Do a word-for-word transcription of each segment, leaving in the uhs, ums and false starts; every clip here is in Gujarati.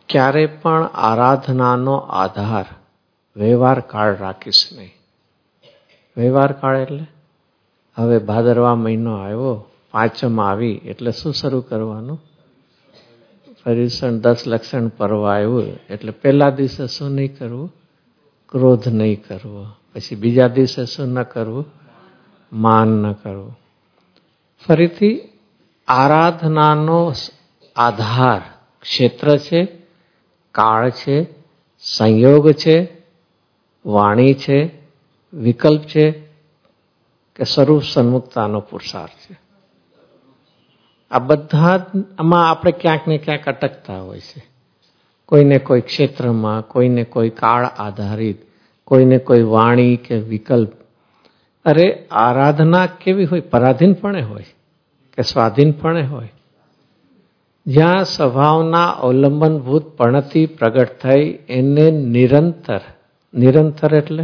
ક્યારે પણ આરાધનાનો આધાર વ્યવહાર કાળ રાખીશ નહીં. વ્યવહાર કાળ એટલે હવે ભાદરવા મહિનો આવ્યો, પાંચમ આવી એટલે શું શરૂ કરવાનું? પર્યુષણ દસ લક્ષણ પર્વ આવ્યું એટલે પહેલા દિવસે શું નહીં કરવું? ક્રોધ નહીં કરવો. પછી બીજા દિવસે શું ન કરવું? માન ન કરવું. ફરીથી આરાધનાનો આધાર ક્ષેત્ર છે, કાળ છે, સંયોગ છે, વાણી છે, વિકલ્પ છે કે સ્વરૂપ સન્મુખતાનો પુરુષાર્થ છે. આ બધા આમાં આપણે ક્યાંક ને ક્યાંક અટકતા હોય છે. કોઈને કોઈ ક્ષેત્રમાં, કોઈને કોઈ કાળ આધારિત, કોઈને કોઈ વાણી કે વિકલ્પ. અરે આરાધના કેવી હોય? પરાધીનપણે હોય કે સ્વાધીનપણે હોય? જ્યાં સ્વભાવના અવલંબનભૂત પણથી પ્રગટ થઈ એને નિરંતર, નિરંતર એટલે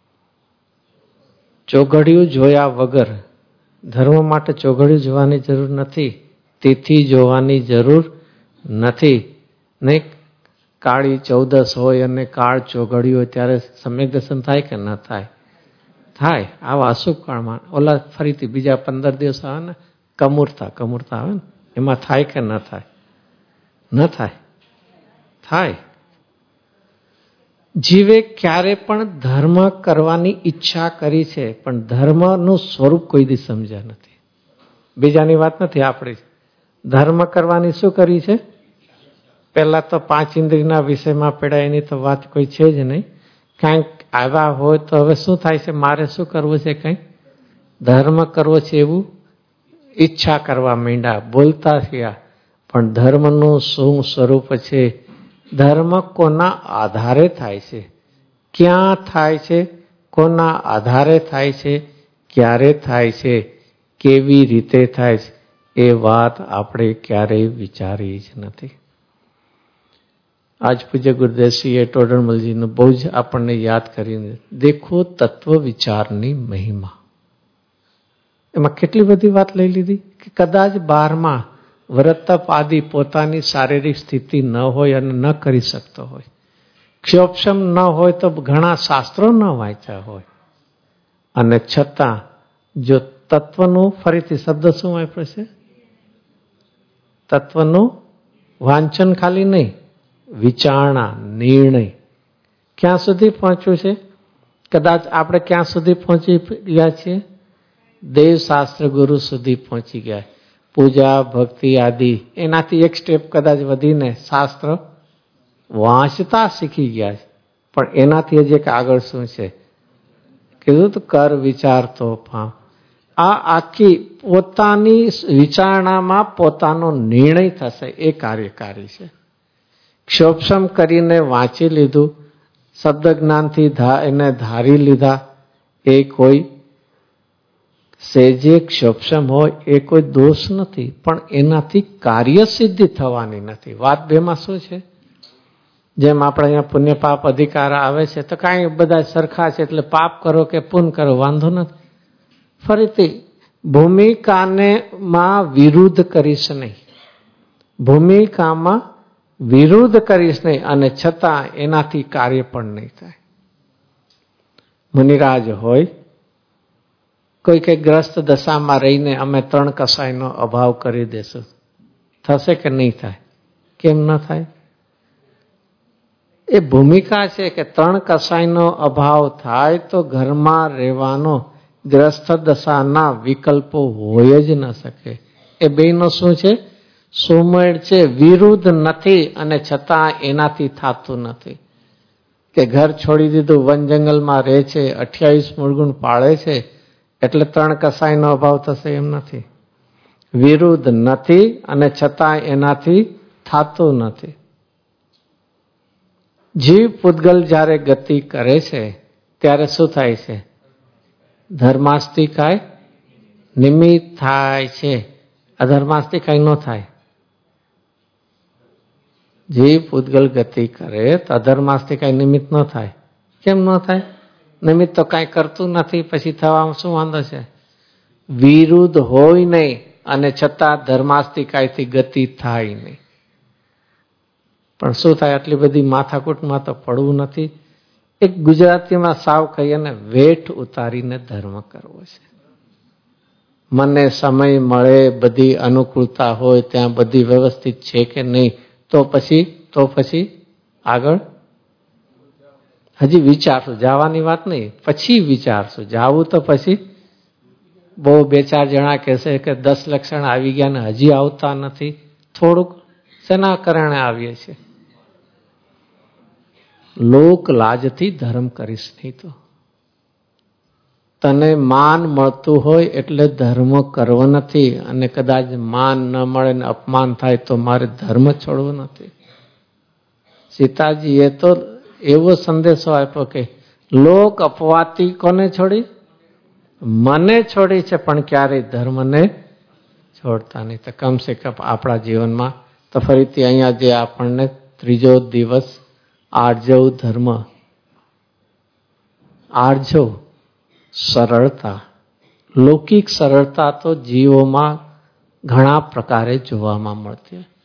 ચોઘડિયું જોયા વગર. ધર્મ માટે ચોઘડિયું જોવાની જરૂર નથી, તિથિ જોવાની જરૂર નથી. નહીં કાળી ચૌદસ હોય અને કાળ ચોઘડિયું હોય ત્યારે સમ્યક દર્શન થાય કે ન થાય? થાય. આવા અશુભ કાળમાં ઓલા ફરીથી બીજા પંદર દિવસ આવે ને કમૂરતા, કમૂરતા આવે ને એમાં થાય કે ન થાય? ન થાય. થાય. જીવે ક્યારે પણ ધર્મ કરવાની ઈચ્છા કરી છે પણ ધર્મનું સ્વરૂપ કોઈ દી સમજ્યા નથી. બીજાની વાત નથી, આપણી ધર્મ કરવાની શું કરી છે? પહેલા તો પાંચ ઇન્દ્રિયના વિષયમાં પડ્યા એની તો વાત કોઈ છે જ નહીં. કાંઈક આવ્યા હોય તો હવે શું થાય છે? મારે શું કરવું છે? કંઈક ધર્મ કરવો છે એવું ઈચ્છા કરવા માંડ્યા, બોલતા થયા. પણ ધર્મનું શું સ્વરૂપ છે? ધર્મ કોના આધારે થાય છે? ક્યાં થાય છે? કોના આધારે થાય છે? ક્યારે થાય છે? કેવી રીતે થાય છે? એ વાત આપણે ક્યારેય વિચારી જ નથી. આજ પૂજ્ય ગુરુદેવશ્રીએ ટોડરમલજીનું બહુ જ આપણને યાદ કરીને દેખો તત્વ વિચારની મહિમા. એમાં કેટલી બધી વાત લઈ લીધી કે કદાચ બારમાં વ્રતપ આદિ પોતાની શારીરિક સ્થિતિ ન હોય અને ન કરી શકતો હોય, ક્ષોક્ષમ ન હોય તો ઘણા શાસ્ત્રો ન વાંચ્યા હોય, અને છતાં જો તત્વનું, ફરીથી શબ્દ શું વાપરે છે? તત્વનું વાંચન ખાલી નહીં, વિચારણા, નિર્ણય. ક્યાં સુધી પહોંચ્યું છે? કદાચ આપણે ક્યાં સુધી પહોંચી ગયા છીએ? દેવશાસ્ત્ર ગુરુ સુધી પહોંચી ગયા. પૂજા ભક્તિ આદિ એનાથી એક સ્ટેપ કદાચ વધીને શાસ્ત્ર વાંચતા શીખી ગયા છે. પણ એનાથી હજી એક આગળ શું છે? કીધું તો કર વિચાર તો પામ. આ આખી પોતાની વિચારણામાં પોતાનો નિર્ણય થશે એ કાર્યકારી છે. ક્ષોક્ષમ કરીને વાંચી લીધું, શબ્દ જ્ઞાનથી એને ધારી લીધા, એ કોઈ સેજે ક્ષોક્ષમ હોય એ કોઈ દોષ નથી, પણ એનાથી કાર્યસિદ્ધિ થવાની નથી. વાત બેમાં શું છે? જેમ આપણે અહીંયા પુણ્ય પાપ અધિકાર આવે છે તો કાંઈ બધા સરખા છે એટલે પાપ કરો કે પુણ્ય કરો વાંધો નથી. ફરીથી ભૂમિકાને માં વિરુદ્ધ કરીશ નહીં, ભૂમિકામાં વિરુદ્ધ કરીશ નહીં, અને છતાં એનાથી કાર્ય પણ નહીં થાય. મુનિરાજ હોય, કોઈ કઈ ગ્રસ્ત દશામાં રહીને અમે ત્રણ કસાયનો અભાવ કરી દેશું, થશે કે નહીં થાય? કેમ ન થાય? એ ભૂમિકા છે કે ત્રણ કસાયનો અભાવ થાય તો ઘરમાં રહેવાનો ગ્રસ્ત દશાના વિકલ્પો હોય જ ન શકે. એ બેનો શું છે? સુમેળ છે, વિરુદ્ધ નથી, અને છતાં એનાથી થતું નથી. કે ઘર છોડી દીધું, વન જંગલમાં રહે છે, અઠ્યાવીસ મૂળગુણ પાળે છે એટલે ત્રણ કસાયનો અભાવ થશે એમ નથી. વિરુદ્ધ નથી અને છતાં એનાથી થતું નથી. જીવ પૂતગલ જ્યારે ગતિ કરે છે ત્યારે શું થાય છે? ધર્માસ્તિકાય નિમિત્ત થાય છે. અધર્માસ્તિકાય ન થાય. જીવ પૂતગલ ગતિ કરે તો અધર્માસ્તિકાય નિમિત્ત ન થાય. કેમ ન થાય? નિમિત્ત તો કાંઈ કરતું નથી, પછી થવામાં શું વાંધો છે? વિરુદ્ધ હોય નહીં અને છતાં ધર્માસ્તિકાયથી ગતિ થાય નહીં. પણ શું થાય, આટલી બધી માથાકૂટમાં તો પડવું નથી. એક ગુજરાતીમાં સાવ કહીએ ને, વેઠ ઉતારીને ધર્મ કરવો છે. મને સમય મળે, બધી અનુકૂળતા હોય, ત્યાં બધી વ્યવસ્થિત છે કે નહીં, તો પછી તો પછી આગળ હજી વિચારશું. જવાની વાત નહીં, પછી વિચારશું. જાવું તો પછી બહુ બે ચાર જણા કહેશે કે દસ લક્ષણ આવી ગયા ને હજી આવતા નથી. થોડુંક શેના કારણે આવીએ છીએ? લોક લાજથી ધર્મ કરીશ નહીં તો. તને માન મળતું હોય એટલે ધર્મ કરવો નથી, અને કદાચ માન ન મળે ને અપમાન થાય તો મારે ધર્મ છોડવો નથી. સીતાજીએ તો એવો સંદેશો આપ્યો કે લોક અપવાતી કોને છોડી? મને છોડી છે, પણ ક્યારેય ધર્મને છોડતા નહીં. તો કમસે કમ આપણા જીવનમાં તો ફરીથી અહીંયા જે આપણને ત્રીજો દિવસ આર્જવ ધર્મ, આર્જવ સરળતા. લૌકિક સરળતા તો જીવોમાં ઘણા પ્રકારે જોવામાં મળતી હોય.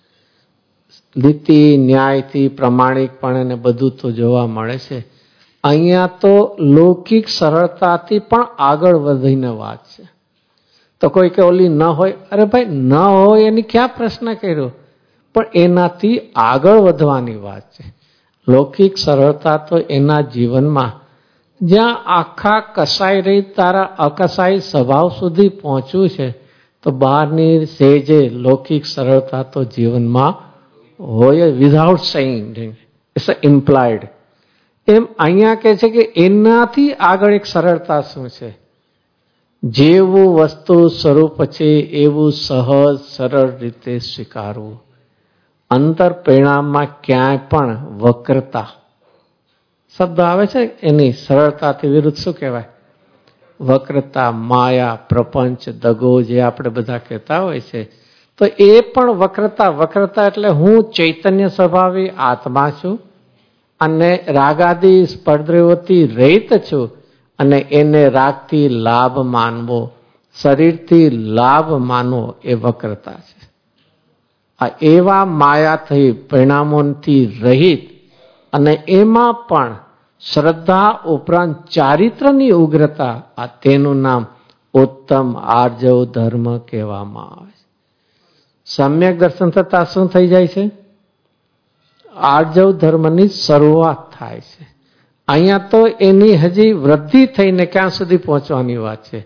નીતિ ન્યાયથી પ્રમાણિકપણે ને બધું તો જોવા મળે છે. અહીંયા તો લૌકિક સરળતાથી પણ આગળ વધીને વાત છે. તો કોઈ કે ઓલી ન હોય, અરે ભાઈ ન હોય એની ક્યાં પ્રશ્ન કર્યો, પણ એનાથી આગળ વધવાની વાત છે. લૌકિક સરળતા તો એના જીવનમાં જ્યાં આખા કસાઈ રહી તારા અકસાઈ સ્વભાવ સુધી પહોંચવું છે, તો બહારની સેજે લૌકિક સરળતા તો જીવનમાં હોય, વિધાઉટ સેઇંગ ઇટ્સ ઇમ્પ્લાઇડ. એમ અહીંયા કહે છે કે એનાથી આગળ એક સરળતા શું છે? જેવું વસ્તુ સ્વરૂપ છે એવું સહજ સરળ રીતે સ્વીકારવું. અંતર પરિણામમાં ક્યાંય પણ વક્રતા શબ્દ આવે છે, એની સરળતાથી વિરુદ્ધ શું કહેવાય? વક્રતા, માયા, પ્રપંચ, દગો જે આપણે બધા કહેતા હોય છે, તો એ પણ વક્રતા. વક્રતા એટલે હું ચૈતન્ય સ્વભાવી આત્મા છું અને રાગાદી સ્પર્ધ્યોથી રહિત છું, અને એને રાગથી લાભ માનવો, શરીરથી લાભ માનવો એ વક્રતા છે. આ એવા માયાથી પરિણામોથી રહિત, અને એમાં પણ શ્રદ્ધા ઉપરાંત ચારિત્રની ઉગ્રતા, આ તેનું નામ ઉત્તમ આર્જવ ધર્મ કહેવામાં આવે છે. સમ્યક દર્શન થતા શું થઈ જાય છે? આર્જવ ધર્મની શરૂઆત થાય છે. અહીંયા તો એની હજી વૃદ્ધિ થઈને ક્યાં સુધી પહોંચવાની વાત છે?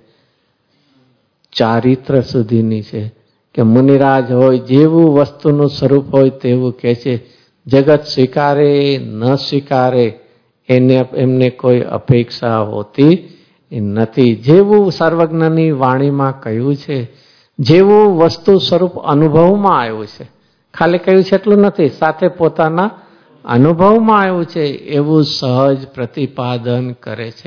ચારિત્ર સુધીની છે. કે મુનિરાજ હોય, જેવું વસ્તુનું સ્વરૂપ હોય તેવું કહે છે. જગત સ્વીકારે ન સ્વીકારે એને એમને કોઈ અપેક્ષા હોતી નથી. જેવું સર્વજ્ઞની વાણીમાં કહ્યું છે, જેવું વસ્તુ સ્વરૂપ અનુભવમાં આવ્યું છે, ખાલી કહ્યું છે એટલું નથી, સાથે પોતાના અનુભવમાં આવ્યું છે, એવું સહજ પ્રતિપાદન કરે છે.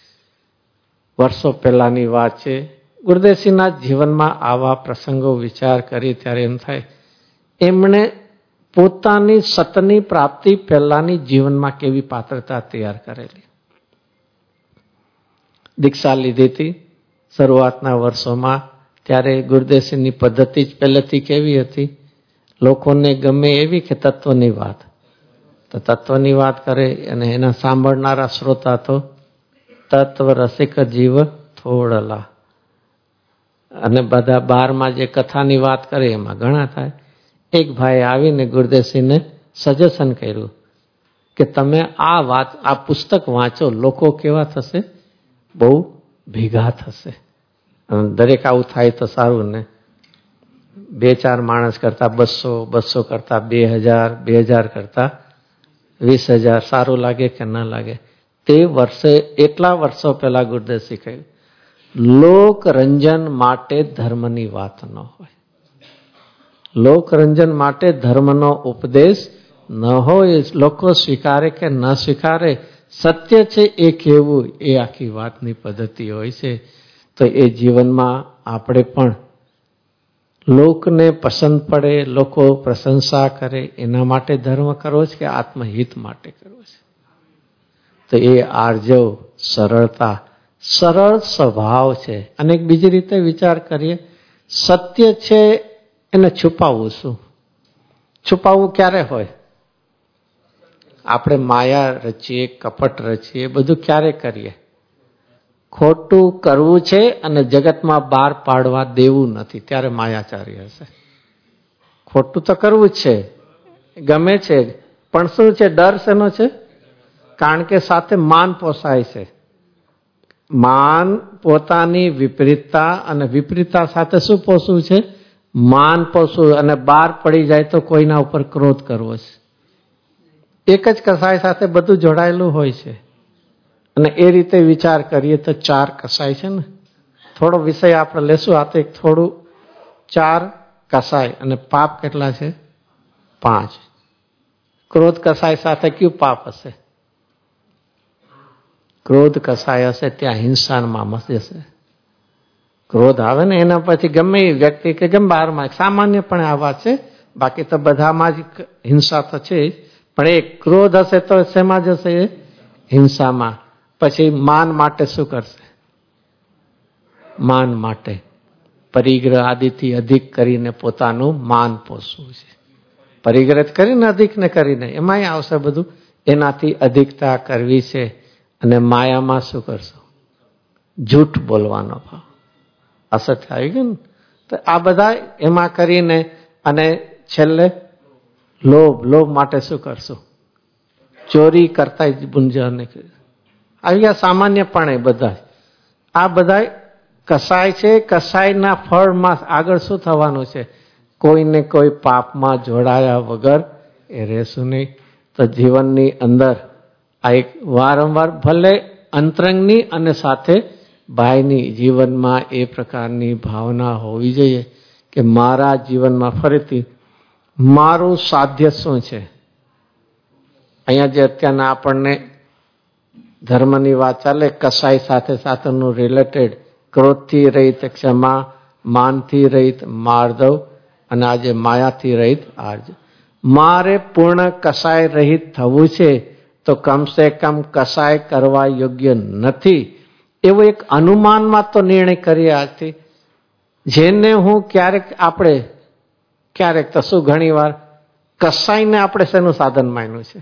વર્ષો પહેલાની વાત છે. ગુરુદેવસિંહના જીવનમાં આવા પ્રસંગો વિચાર કરી ત્યારે એમ થાય, એમણે પોતાની સતની પ્રાપ્તિ પહેલાની જીવનમાં કેવી પાત્રતા તૈયાર કરેલી. દીક્ષા લીધી હતી શરૂઆતના વર્ષોમાં, ત્યારે ગુરુદેવસિંહની પદ્ધતિ જ પહેલેથી કેવી હતી? લોકોને ગમે એવી કે તત્વની વાત, તો તત્વની વાત કરે, અને એના સાંભળનારા શ્રોતા તો તત્વ રસિક જીવ થોડલા. અને બધા બારમાં જે કથાની વાત કરે એમાં ઘણા થાય. એક ભાઈ આવીને ગુરુદેવસિંહને સજેશન કર્યું કે તમે આ વાત, આ પુસ્તક વાંચો, લોકો કેવા થશે? બહુ ભેગા થશે. દરેક આવું થાય તો સારું ને. બે ચાર માણસ કરતા બસો, બસો કરતા બે હજાર, બે હજાર કરતા વીસ હજાર સારું લાગે કે ન લાગે? તે વર્ષે, એટલા વર્ષો પહેલા ગુરુદેવસિંહ કહ્યું, લોકરંજન માટે ધર્મની વાત ન હોય. લોકરંજન માટે ધર્મનો ઉપદેશ ન હોય. લોકો સ્વીકારે કે ન સ્વીકારે, સત્ય છે એ કહેવું, એ આખી વાતની પદ્ધતિ હોય છે. તો એ જીવનમાં આપણે પણ લોકને પસંદ પડે, લોકો પ્રશંસા કરે, એના માટે ધર્મ કરવો છે કે આત્મહિત માટે કરવો છે? તો એ આર્જવ, સરળતા, સરળ સ્વભાવ છે. અને એક બીજી રીતે વિચાર કરીએ, સત્ય છે એને છુપાવવું શું? છુપાવવું ક્યારે હોય? આપણે માયા રચીએ, કપટ રચીએ, બધું ક્યારે કરીએ? ખોટું કરવું છે અને જગતમાં બહાર પાડવા દેવું નથી, ત્યારે માયાચારી હશે. ખોટું તો કરવું જ છે, ગમે છે, પણ શું છે? ડર શેનો છે? કારણ કે સાથે માન પોસાય છે. માન પોતાની વિપરીતતા, અને વિપરીતતા સાથે શું પોસવું છે? માન પોસવું. અને બહાર પડી જાય તો કોઈના ઉપર ક્રોધ કરવો છે. એક જ કસાય સાથે બધું જોડાયેલું હોય છે. અને એ રીતે વિચાર કરીએ તો ચાર કસાય છે ને. થોડો વિષય આપણે લેશું, આ તો એક થોડું. ચાર કસાય અને પાપ કેટલા છે? પાંચ. ક્રોધ કસાય સાથે કયું પાપ હશે? ક્રોધ કસાય હશે ત્યાં હિંસામાં મચશે. ક્રોધ આવે ને એના પછી ગમે એ વ્યક્તિ કે ગમે બહારમાં સામાન્યપણે આ વાત છે, બાકી તો બધામાં જ હિંસા તો છે જ. પણ એ ક્રોધ હશે તો શેમાં જશે? હિંસામાં. પછી માન માટે શું કરશે? માન માટે પરિગ્રહ આદિથી અધિક કરીને પોતાનું માન પોષવું છે. પરિગ્રહ કરીને અધિક ને કરીને એમાંય આવશે બધું. એનાથી અધિકતા કરવી છે. અને માયામાં શું કરશો? જૂઠ બોલવાનો ભાવ. અસત્ય આવી ગયું ને. તો આ બધા એમાં કરીને અને છેલ્લે લોભ. લોભ માટે શું કરશો? ચોરી કરતા જ ગુંજાને આવી ગયા સામાન્યપણે બધા. આ બધા કસાય છે. કસાયના ફળમાં આગળ શું થવાનું છે? કોઈને કોઈ પાપમાં જોડાયા વગર એ રહેશું નહીં. તો જીવનની અંદર આ એક વારંવાર ભલે અંતરંગની અને સાથે ભાઈની જીવનમાં એ પ્રકારની ભાવના હોવી જોઈએ કે મારા જીવનમાં ફરીથી મારું સાધ્ય શું છે. અહીંયા જે અત્યારના આપણને ધર્મની વાત ચાલે, કસાય સાથે સાથેનું રિલેટેડ, ક્રોધથી રહિત ક્ષમા, માનથી રહિત માર્દવ, અને આજે માયાથી રહિત આર્જ. મારે પૂર્ણ કસાય રહિત થવું છે તો કમસે કમ કસાય કરવા યોગ્ય નથી એવો એક અનુમાનમાં તો નિર્ણય કરીએ આજથી. જેને હું ક્યારેક આપણે ક્યારેક તો શું ઘણી વાર કસાયને આપણે શેનું સાધન માન્યું છે?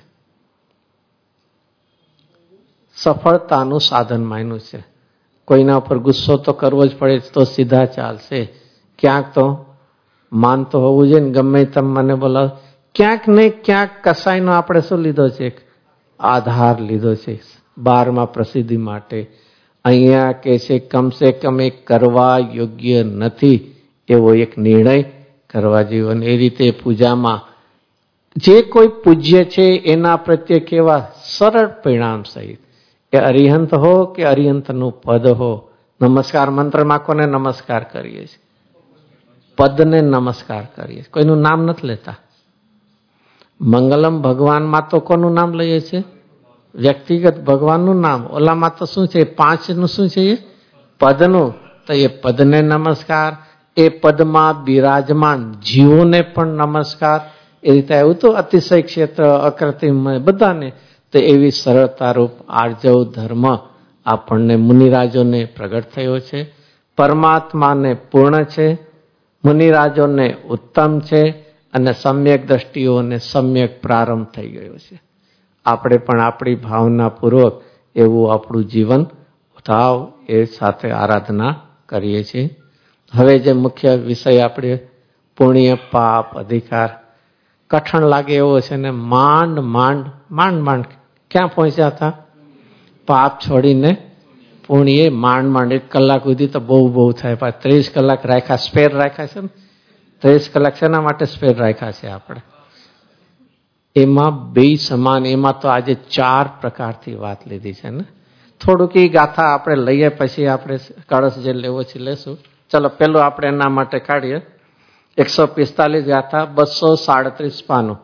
સફળતાનું સાધન માન્યું છે. કોઈના ઉપર ગુસ્સો તો કરવો જ પડે તો સીધા ચાલશે. ક્યાંક તો માન તો હોવું જોઈએ ને. ગમે તમે મને બોલાવો, ક્યાંક ને ક્યાંક કસાયનો આપણે શું લીધો છે? આધાર લીધો છે બારમાં પ્રસિદ્ધિ માટે. અહીંયા કે છે કમસે કમ એ કરવા યોગ્ય નથી એવો એક નિર્ણય કરવા જેવો. એ રીતે પૂજામાં જે કોઈ પૂજ્ય છે એના પ્રત્યે કેવા સરળ પરિણામ સહિત, કે અરિહંત હો કે અરિહંતનું પદ હો. નમસ્કાર મંત્રમાં કોને નમસ્કાર કરીએ છીએ? પદને નમસ્કાર કરીએ. કોઈનું નામ નથી લેતા. મંગલમ ભગવાનમાં તો કોનું નામ લઈએ છીએ? વ્યક્તિગત ભગવાનનું નામ. ઓલામાં તો શું છે? પાંચનું શું છે? એ પદનું. તો એ પદને નમસ્કાર, એ પદમાં બિરાજમાન જીવોને પણ નમસ્કાર. એ રીતે આવ્યું તો અતિશય ક્ષેત્ર, અકૃત્રિમ બધાને. તો એવી સરળતા રૂપ આર્જવ ધર્મ આપણને મુનિરાજોને પ્રગટ થયો છે. પરમાત્માને પૂર્ણ છે, મુનિરાજોને ઉત્તમ છે, અને સમ્યક દ્રષ્ટિઓને સમ્યક પ્રારંભ થઈ ગયો છે. આપણે પણ આપણી ભાવનાપૂર્વક એવું આપણું જીવન થાવ એ સાથે આરાધના કરીએ છીએ. હવે જે મુખ્ય વિષય આપણે પુણ્ય પાપ અધિકાર કઠણ લાગે એવો છે ને. માંડ માંડ માંડ માંડ ક્યાં પહોંચ્યા હતા? પાપ છોડીને પુણ્ય માંડ માંડ. એક કલાક સુધી તો બહુ બહુ થાય. પાછ ત્રીસ કલાક રાખ્યા, સ્પેર રાખ્યા છે ને. ત્રીસ કલાક શેના માટે સ્પેર રાખ્યા છે આપણે? એમાં બે સમાન. એમાં તો આજે ચાર પ્રકારથી વાત લીધી છે ને. થોડુંક એ ગાથા આપણે લઈએ, પછી આપણે કળશ જે લેવો છે લેશું. ચલો પેલું આપણે એના માટે કાઢીએ. એકસો પિસ્તાલીસ ગાથા, બસો સાડત્રીસ પાનું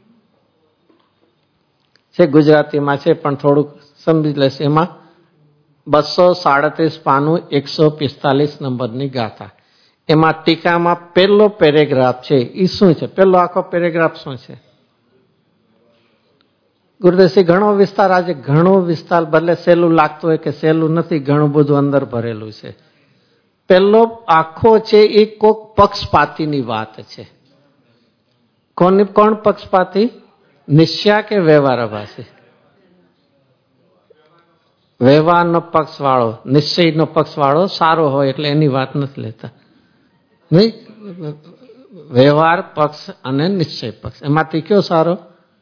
છે. ગુજરાતીમાં છે પણ થોડુંક સમજી લેશે. એમાં બસો સાડત્રીસ પાનું, એકસો પિસ્તાલીસ નંબરની ગાથા. એમાં ટીકામાં પહેલો પેરેગ્રાફ છે એ શું છે? પહેલો આખો પેરેગ્રાફ શું છે? ગુરુદેવસિંહ ઘણો વિસ્તાર, આજે ઘણો વિસ્તાર, ભલે સહેલું લાગતું હોય કે સહેલું નથી, ઘણું બધું અંદર ભરેલું છે. પહેલો આખો છે એ કોક પક્ષપાતીની વાત છે. કોણ કોણ પક્ષપાતી? નિશ્ચયા કે વ્યવહારાભાસી? વ્યવહારનો પક્ષ વાળો, નિશ્ચયનો પક્ષ વાળો સારો હોય એટલે એની વાત નથી લેતા. નહીં, વ્યવહાર પક્ષ અને નિશ્ચય પક્ષ એમાંથી કયો સારો?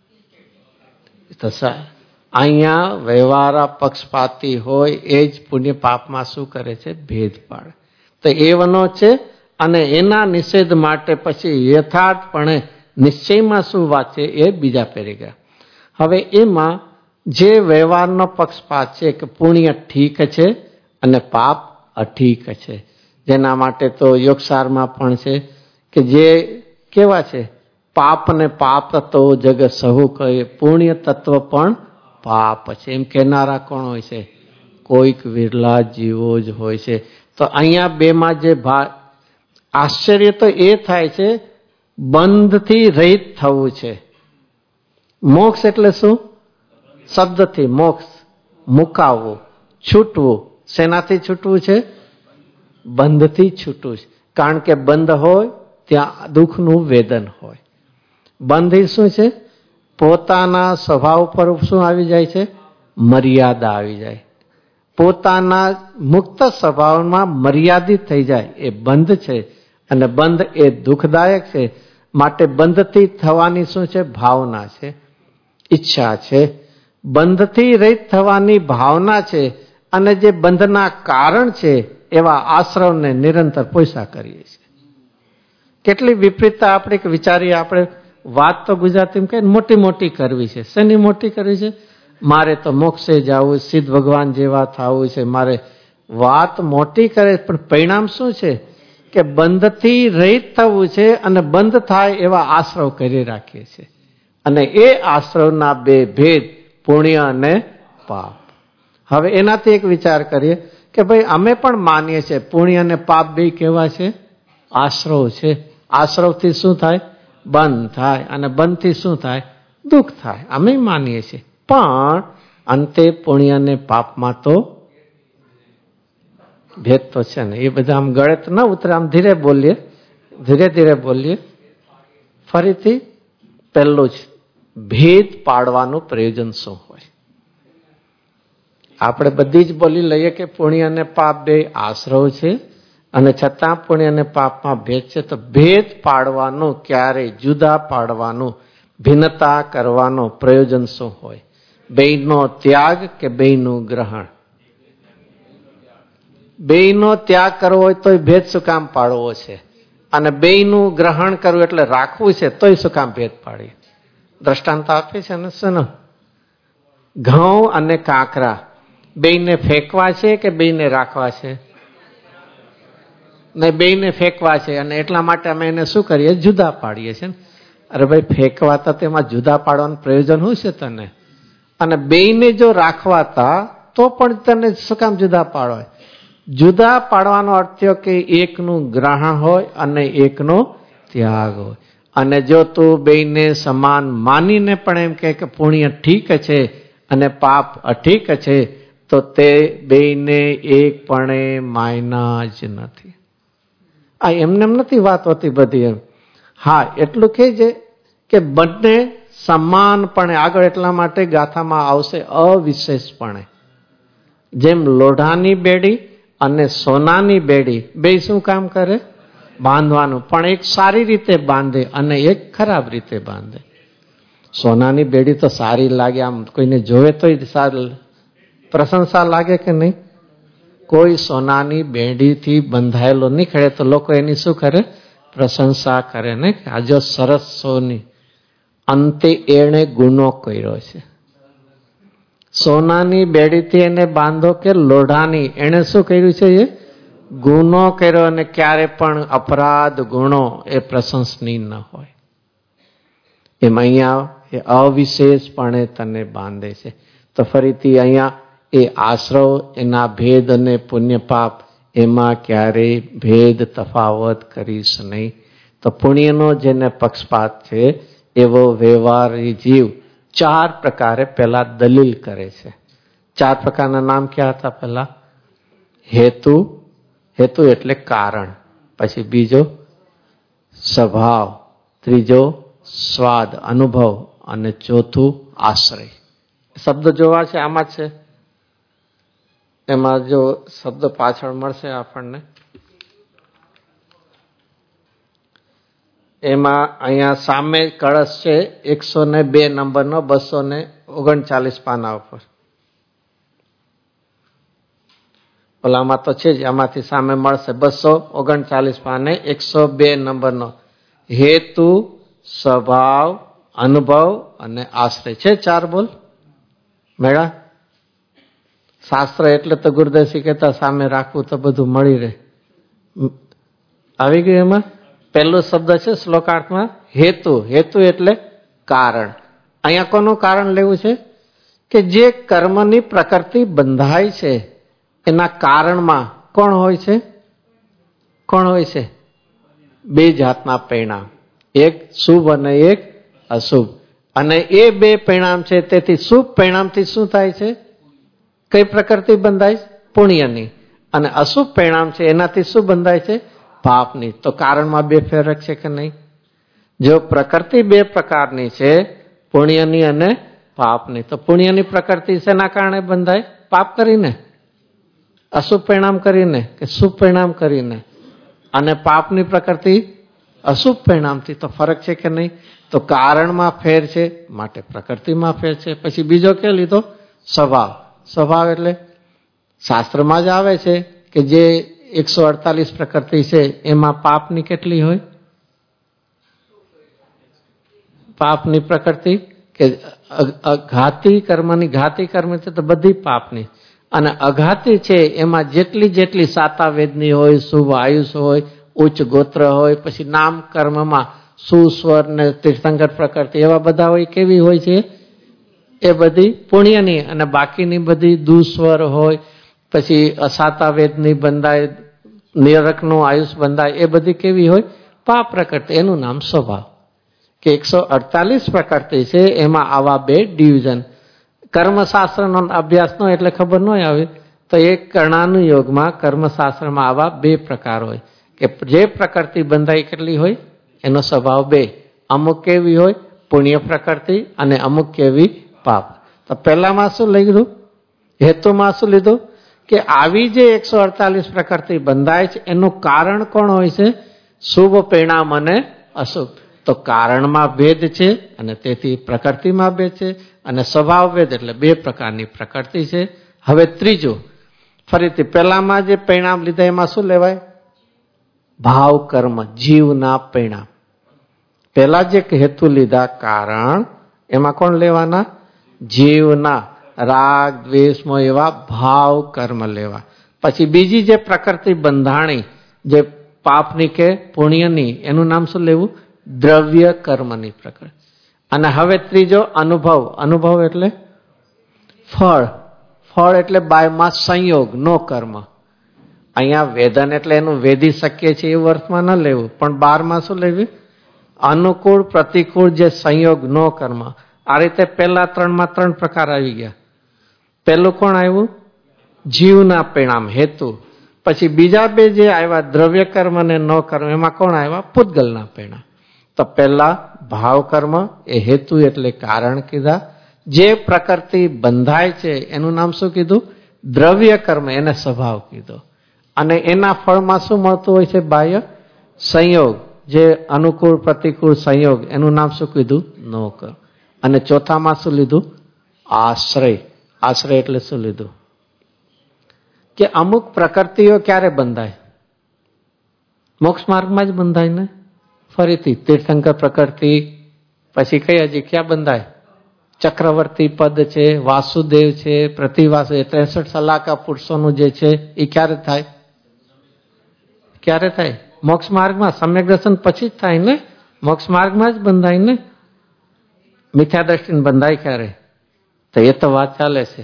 અહીંયા વ્યવહાર પક્ષપાતી હોય એ જ પુણ્ય પાપમાં શું કરે છે? ભેદ પાડે. તો એવનો છે અને એના નિષેધ માટે પછી યથાર્થપણે નિશ્ચયમાં શું વાત છે એ બીજા પેરેગ્રાફ. હવે એમાં જે વ્યવહારનો પક્ષપાત છે કે પુણ્ય ઠીક છે અને પાપ અઠીક છે, જેના માટે તો યોગસારમાં પણ છે કે જે કેવા છે? પાપ ને પાપ તો જગ સહુ કહે, પુણ્ય તત્વ પણ પાપ છે. એમ કહેનારા કોણ હોય છે? કોઈક વિરલા જીવો જ હોય છે. તો અહીંયા બેમાં જે ભા આશ્ચર્ય તો એ થાય છે, બંધથી રહિત થવું છે. મોક્ષ એટલે શું? શબ્દથી મોક્ષ, મુકાવવું, છૂટવું. શેનાથી છૂટવું છે? બંધથી છૂટવું છે. કારણ કે બંધ હોય ત્યાં દુઃખનું વેદન હોય. બંધ શું છે? પોતાના સ્વભાવ પર શું આવી જાય છે? મર્યાદા આવી જાય. પોતાના મુક્ત સ્વભાવમાં મર્યાદિત થઈ જાય એ બંધ છે. અને બંધ એ દુઃખદાયક છે. માટે બંધથી થવાની શું છે? ભાવના છે, ઈચ્છા છે. બંધથી રહિત થવાની ભાવના છે. અને જે બંધના કારણ છે એવા આશ્રવને નિરંતર પોષા કરીએ છીએ. કેટલી વિપરીતતા આપણે વિચારીએ. આપણે વાત તો ગુજરાતીમાં કહીએ મોટી મોટી કરવી છે. શેની મોટી કરવી છે? મારે તો મોક્ષે જવું, સિદ્ધ ભગવાન જેવા થવું છે. મારે વાત મોટી કરે પણ પરિણામ શું છે? કે બંધથી રહિત થવું છે અને બંધ થાય એવા આશ્રવ કરી રાખીએ છીએ. અને એ આશ્રવના બે ભેદ પુણ્ય અને પાપ. હવે એનાથી એક વિચાર કરીએ કે ભાઈ અમે પણ માનીએ છીએ પુણ્ય અને પાપ બે કેવા છે? આશ્રવ છે. આશ્રવથી શું થાય? બંધ થાય. અને બંધથી શું થાય? દુઃખ થાય. અમે માનીએ છીએ. પણ અંતે પુણ્ય અને પાપમાં તો ભેદ તો છે ને. એ બધા આમ ગળે તો ન ઉતરે. આમ ધીરે બોલીએ, ધીરે ધીરે બોલીએ. ફરીથી પહેલું જ ભેદ પાડવાનું પ્રયોજન શું હોય? આપણે બધી જ બોલી લઈએ કે પુણ્ય અને પાપ બે આશ્રવ છે અને છતાં પુણ્ય અને પાપમાં ભેદ છે. તો ભેદ પાડવાનું, ક્યારે જુદા પાડવાનું, ભિન્નતા કરવાનો પ્રયોજન શું હોય? બેયનો ત્યાગ કે બેયનું ગ્રહણ? બેયનો ત્યાગ કરવો હોય તો ભેદ શું કામ પાડવો છે? અને બેયનું ગ્રહણ કરવું એટલે રાખવું છે તોય શું કામ ભેદ પાડીએ? દ્રષ્ટાંત આપે છે ને શું? ઘઉં અને કાંકરા બેયને ફેંકવા છે કે બેયને રાખવા છે? ને બેયને ફેંકવા છે. અને એટલા માટે અમે એને શું કરીએ? જુદા પાડીએ છીએ. અરે ભાઈ, ફેંકવા તો તેમાં જુદા પાડવાનું પ્રયોજન શું છે તને? અને બેયને જો રાખવાતા તો પણ તને શું કામ જુદા પાડવા? જુદા પાડવાનો અર્થ થયો કે એકનું ગ્રહણ હોય અને એકનો ત્યાગ હોય. અને જો તું બેયને સમાન માનીને પણ એમ કહે કે પુણ્ય ઠીક છે અને પાપ અઠીક છે, તો તે બેયને એક પણ માયના જ નથી. આ એમને એમ નથી વાત હોતી બધી. એમ હા, એટલું કહેજે કે બંને સમાનપણે આગળ. એટલા માટે ગાથામાં આવશે અવિશેષપણે. જેમ લોઢાની બેડી અને સોનાની બેડી બે શું કામ કરે? બાંધવાનું. પણ એક સારી રીતે બાંધે અને એક ખરાબ રીતે બાંધે. સોનાની બેડી તો સારી લાગે, આમ કોઈને જોવે તો સારી પ્રશંસા લાગે કે નહીં? કોઈ સોનાની બેડીથી બંધાયેલો નીકળે તો લોકો એની શું કરે? પ્રશંસા કરે ને. આ જો સરસ સોની, અંતે એણે ગુનો કર્યો છે. સોનાની બેડીથી એને બાંધો કે લોઢાની, એને શું કર્યું છે? એ ગુનો કર્યો. અને ક્યારે પણ અપરાધ ગુનો એ પ્રશંસનીય ન હોય. એમ અહીંયા એ અવિશેષપણે તને બાંધે છે. તો ફરીથી અહીંયા એ આશ્રવ, એના ભેદ અને પુણ્ય પાપ, એમાં ક્યારેય ભેદ તફાવત કરીશ નહીં. તો પુણ્યનો જેને પક્ષપાત છે એવો વ્યવહારી જીવ ચાર પ્રકારે પહેલા દલીલ કરે છે. ચાર પ્રકારના નામ ક્યાં હતા? પહેલા હેતુ, હેતુ એટલે કારણ. પછી બીજો સ્વભાવ, ત્રીજો સ્વાદ અનુભવ, અને ચોથું આશ્રય. શબ્દ જોવા છે આમાં જ છે. એમાં જો શબ્દ પાછળ મળશે આપણને, એમાં અહીંયા સામે કળશ છે એકસો ને બે નંબરનો, બસો ને ઓગણચાલીસ પાના ઉપર. ઓલામાં તો છે જ, આમાંથી સામે મળશે બસો ઓગણચાલીસ પાને એકસો બે નંબરનો. હેતુ, સ્વભાવ, અનુભવ અને આશ્રય છે ચાર. બોલ મેળા. શાસ્ત્ર એટલે તો ગુરુદાસજી કહેતા સામે રાખવું તો બધું મળી રહે. આવી ગયું એમાં. પહેલો શબ્દ છે શ્લોકાર્થમાં હેતુ. હેતુ એટલે કારણ. અહીંયા કોનું કારણ લેવું છે? કે જે કર્મની પ્રકૃતિ બંધાય છે એના કારણમાં કોણ હોય છે? કોણ હોય છે? બે જાતના પરિણામ, એક શુભ અને એક અશુભ. અને એ બે પરિણામ છે, તેથી શુભ પરિણામથી શું થાય છે? કઈ પ્રકૃતિ બંધાય? પુણ્યની. અને અશુભ પરિણામ છે એનાથી શું બંધાય છે? પાપની. તો કારણમાં બે ફેરક છે કે નહીં? જો પ્રકૃતિ બે પ્રકારની છે, પુણ્યની અને પાપની, તો પુણ્યની પ્રકૃતિ શેના કારણે બંધાય? પાપ કરીને, અશુભ પરિણામ કરીને કે શુભ પરિણામ કરીને? અને પાપની પ્રકૃતિ અશુભ પરિણામથી. તો ફરક છે કે નહીં? તો કારણમાં ફેર છે માટે પ્રકૃતિમાં ફેર છે. પછી બીજો કે લીધો? સ્વભાવ. સ્વભાવ એટલે શાસ્ત્રમાં જ આવે છે કે જે એકસો અડતાલીસ પ્રકૃતિ છે એમાં પાપની કેટલી હોય? પાપની પ્રકૃતિ કે ઘાતી કર્મની, ઘાતી કર્મ છે તો બધી પાપની. અને અઘાતી છે એમાં જેટલી જેટલી સાતા વેદની હોય, શુભ આયુષ હોય, ઉચ્ચ ગોત્ર હોય, પછી નામ કર્મમાં સુસ્વર ને તીર્થંકર પ્રકૃતિ એવા બધા હોય. કેવી હોય છે? એ બધી પુણ્યની. અને બાકીની બધી દુસ્વર હોય, પછી અસાતા વેદની બંધાય, નિરકનું આયુષ બંધાય, એ બધી કેવી હોય? પાપ પ્રકૃતિ. એનું નામ સ્વભાવ. કે એકસો અડતાલીસ પ્રકૃતિ છે એમાં આવા બે ડિવિઝન. કર્મશાસ્ત્રનો અભ્યાસ નો એટલે ખબર ન આવે તો એક કર્ણાનું યોગમાં કર્મશાસ્ત્રમાં આવા બે પ્રકાર હોય કે જે પ્રકૃતિ બંધાઈ કેટલી હોય એનો સ્વભાવ બે. અમુક કેવી હોય? પુણ્ય પ્રકૃતિ અને અમુક કેવી? પાપ. તો પહેલામાં શું લીધું? હેતુમાં શું લીધું? કે આવી જે એકસો અડતાલીસ પ્રકૃતિ બંધાય છે એનું કારણ કોણ હોય છે? શુભ પરિણામ અને અશુભ. તો કારણમાં ભેદ છે અને તેથી પ્રકૃતિમાં ભેદ છે, અને સ્વભાવ ભેદ એટલે બે પ્રકારની પ્રકૃતિ છે. હવે ત્રીજું, ફરીથી પહેલામાં જે પરિણામ લીધા એમાં શું લેવાય? ભાવ કર્મ, જીવના પરિણામ. પહેલા જે હેતુ લીધા કારણ, એમાં કોણ લેવાના? જીવના. રાગ દ્વેષ એવા ભાવ કર્મ લેવા. પછી બીજી જે પ્રકૃતિ બંધાણી, જે પાપની કે પુણ્યની, એનું નામ શું લેવું? દ્રવ્ય કર્મની પ્રકૃતિ. અને હવે ત્રીજો અનુભવ. અનુભવ એટલે ફળ. ફળ એટલે બાયમાં સંયોગ, નો કર્મ. અહીંયા વેદન એટલે એનું વેદી શકીએ છીએ એવું અર્થમાં ન લેવું, પણ બારમાં શું લેવું? અનુકૂળ પ્રતિકૂળ જે સંયોગ, નો કર્મ. આ રીતે પહેલા ત્રણમાં ત્રણ પ્રકાર આવી ગયા. પહેલું કોણ આવ્યું? જીવના પરિણામ, હેતુ. પછી બીજા બે જે આવ્યા દ્રવ્ય કર્મ અને નો કર્મ, એમાં કોણ આવ્યા? પૂતગલના પરિણામ. તો પહેલા ભાવ કર્મ એ હેતુ એટલે કારણ કીધા. જે પ્રકૃતિ બંધાય છે એનું નામ શું કીધું? દ્રવ્ય કર્મ, એને સ્વભાવ કીધો. અને એના ફળમાં શું મળતું હોય છે? બાહ્ય સંયોગ, જે અનુકૂળ પ્રતિકૂળ સંયોગ, એનું નામ શું કીધું? નો કર્મ. અને ચોથામાં શું લીધું? આશ્રય. આશ્રય એટલે શું લીધું? કે અમુક પ્રકૃતિઓ ક્યારે બંધાય? મોક્ષ માર્ગમાં જ બંધાય ને. ફરીથી તીર્થંકર પ્રકૃતિ, પછી કઈ હજી ક્યાં બંધાય? ચક્રવર્તી પદ છે, વાસુદેવ છે, પ્રતિવાસ, ત્રેસઠ સલાહકા પુરુષોનું જે છે એ ક્યારે થાય? ક્યારે થાય? મોક્ષ માર્ગમાં. સમ્યક દર્શન પછી જ થાય ને. મોક્ષ માર્ગમાં જ બંધાય ને. મિથ્યા દ્રષ્ટિને બંધાય ક્યારે? તો એ તો વાત ચાલે છે.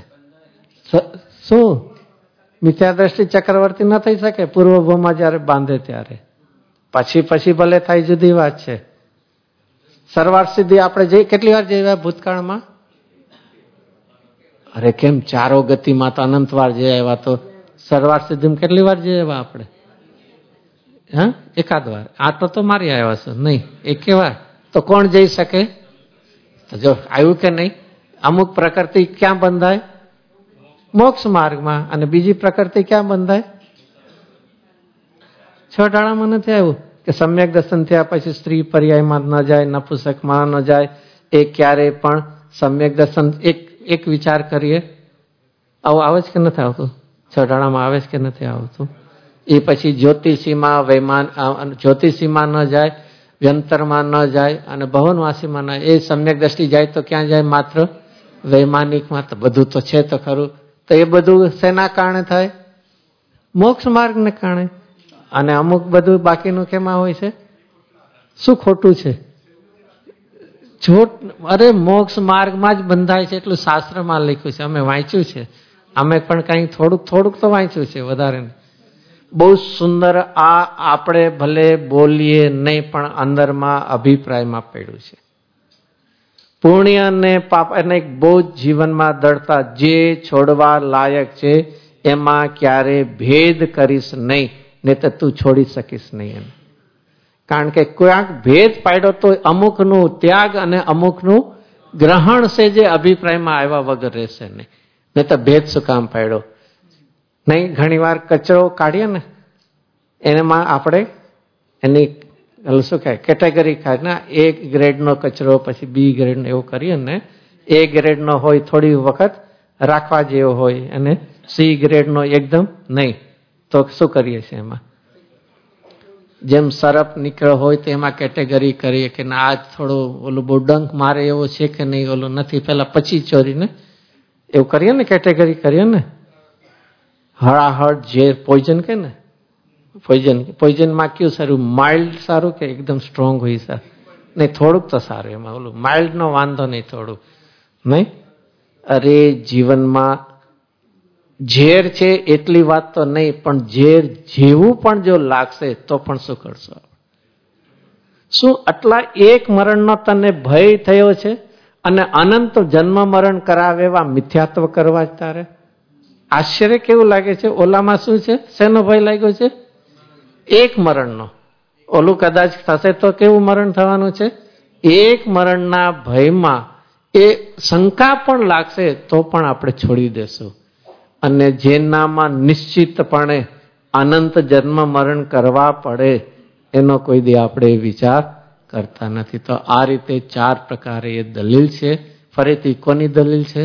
શું મિથ્યા દ્રષ્ટિ ચક્રવર્તી ન થઈ શકે? પૂર્વભૂમાં જયારે બાંધે ત્યારે. પછી પછી ભલે થાય, જુદી વાત છે. સરવાળ સિદ્ધિ આપણે જઈ કેટલી વાર જઈ ભૂતકાળમાં? અરે કેમ ચારો ગતિમાં તો અનંત વાર જઈ આવ્યા. તો સરવાળ સિદ્ધિમાં કેટલી વાર જઈ આવ્યા આપણે? હા, એકાદ વાર. આ તો તો મારી આવ્યા છો નહીં, એકે વાર. તો કોણ જઈ શકે? તો જો આવ્યું કે નહીં? અમુક પ્રકૃતિ ક્યાં બંધાય? મોક્ષ માર્ગમાં. અને બીજી પ્રકૃતિ ક્યાં બંધાય? છ ટાણામાં નથી આવ્યું કે સમ્યક દર્શન થયા પછી સ્ત્રી પર્યાયમાં ન જાય, નપુંસકમાં ન જાય. એ ક્યારે પણ સમ્યક દર્શન એક એક વિચાર કરીએ, આવું આવે છે કે નથી આવતું? છ ટાણામાં આવે છે કે નથી આવતું? એ પછી જ્યોતિષીમાં વૈમાન જ્યોતિષીમાં ન જાય, વ્યંતરમાં ન જાય અને ભવનવાસીમાં ન. એ સમ્યક દ્રષ્ટિ જાય તો ક્યાં જાય? માત્ર વૈમાનિકમાં. તો બધું તો છે તો ખરું. તો એ બધું શેના કારણે થાય? મોક્ષ માર્ગને કારણે. અને અમુક બધું બાકીનું કેમાં હોય છે? શું ખોટું છે? જોટ અરે મોક્ષ માર્ગમાં જ બંધાય છે એટલું શાસ્ત્રમાં લખ્યું છે. અમે વાંચ્યું છે. અમે પણ કંઈ થોડુંક થોડુંક તો વાંચ્યું છે, વધારે નહીં. બહુ સુંદર. આ આપણે ભલે બોલીએ નહીં પણ અંદરમાં અભિપ્રાયમાં પડ્યું છે. પુણ્ય અને પાપ એને બહુ જીવનમાં દળતા જે છોડવા લાયક છે એમાં ક્યારે ભેદ કરીશ નહીં, નહીં તો તું છોડી શકીશ નહીં એમ. કારણ કે ક્યાંક ભેદ પાડ્યો તો અમુકનું ત્યાગ અને અમુકનું ગ્રહણ છે જે અભિપ્રાયમાં આવ્યા વગર રહેશે નહીં. નહીં તો ભેદ શું કામ પાડ્યો? નહીં, ઘણી વાર કચરો કાઢીએ ને એમાં આપણે એની શું કહે કેટેગરી કાઢ ને એ ગ્રેડનો કચરો પછી બી ગ્રેડનો એવો કરીએ ને. એ ગ્રેડનો હોય થોડી વખત રાખવા જેવો હોય અને સી ગ્રેડનો એકદમ નહીં. તો શું કરીએ છીએ એમાં? જેમ સરપ નીકળ્યો હોય તો એમાં કેટેગરી કરીએ કે ના આ થોડો ઓલું બહુ ડંક મારે એવો છે કે નહીં, ઓલું નથી, પેલા પછી ચોરીને એવું કરીએ ને, કેટેગરી કરીએ ને. હળાહળ ઝેર પોઈઝન કે ને, પોઈઝન પોઈઝનમાં કયું સારું? માઇલ્ડ સારું કે એકદમ સ્ટ્રોંગ હોય સારું? નહીં, થોડુંક તો સારું એમાં. ઓલું માઇલ્ડનો વાંધો નહીં, થોડુંક નહીં. અરે જીવનમાં ઝેર છે એટલી વાત તો નહીં, પણ ઝેર જેવું પણ જો લાગશે તો પણ શું કરશો? શું આટલા એક મરણનો તને ભય થયો છે અને અનંત જન્મ મરણ કરાવે એવા મિથ્યાત્વ કરવા જ તારે? આશ્ચર્ય કેવું લાગે છે? ઓલામાં શું છે? શેનો ભય લાગ્યો છે? એક મરણનો. ઓલું કદાચ થશે તો કેવું મરણ થવાનું છે? એક મરણના ભયમાં એ શંકા પણ લાગશે તો પણ આપણે છોડી દેશું. અને જેનામાં નિશ્ચિતપણે અનંત જન્મ મરણ કરવા પડે એનો કોઈ દી આપણે વિચાર કરતા નથી. તો આ રીતે ચાર પ્રકારે એ દલીલ છે. ફરીથી કોની દલીલ છે?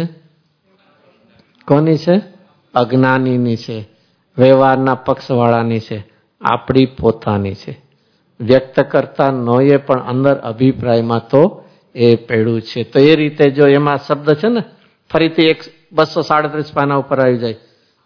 કોની છે? અજ્ઞાનીની છે, વ્યવહારના પક્ષવાળાની છે, આપણી પોતાની છે. વ્યક્ત કરતા નોએ પણ અંદર અભિપ્રાયમાં તો એ પડ્યું છે. તો એ રીતે જો એમાં શબ્દ છે ને, ફરીથી એક બસો સાડત્રીસ પાના ઉપર આવી જાય.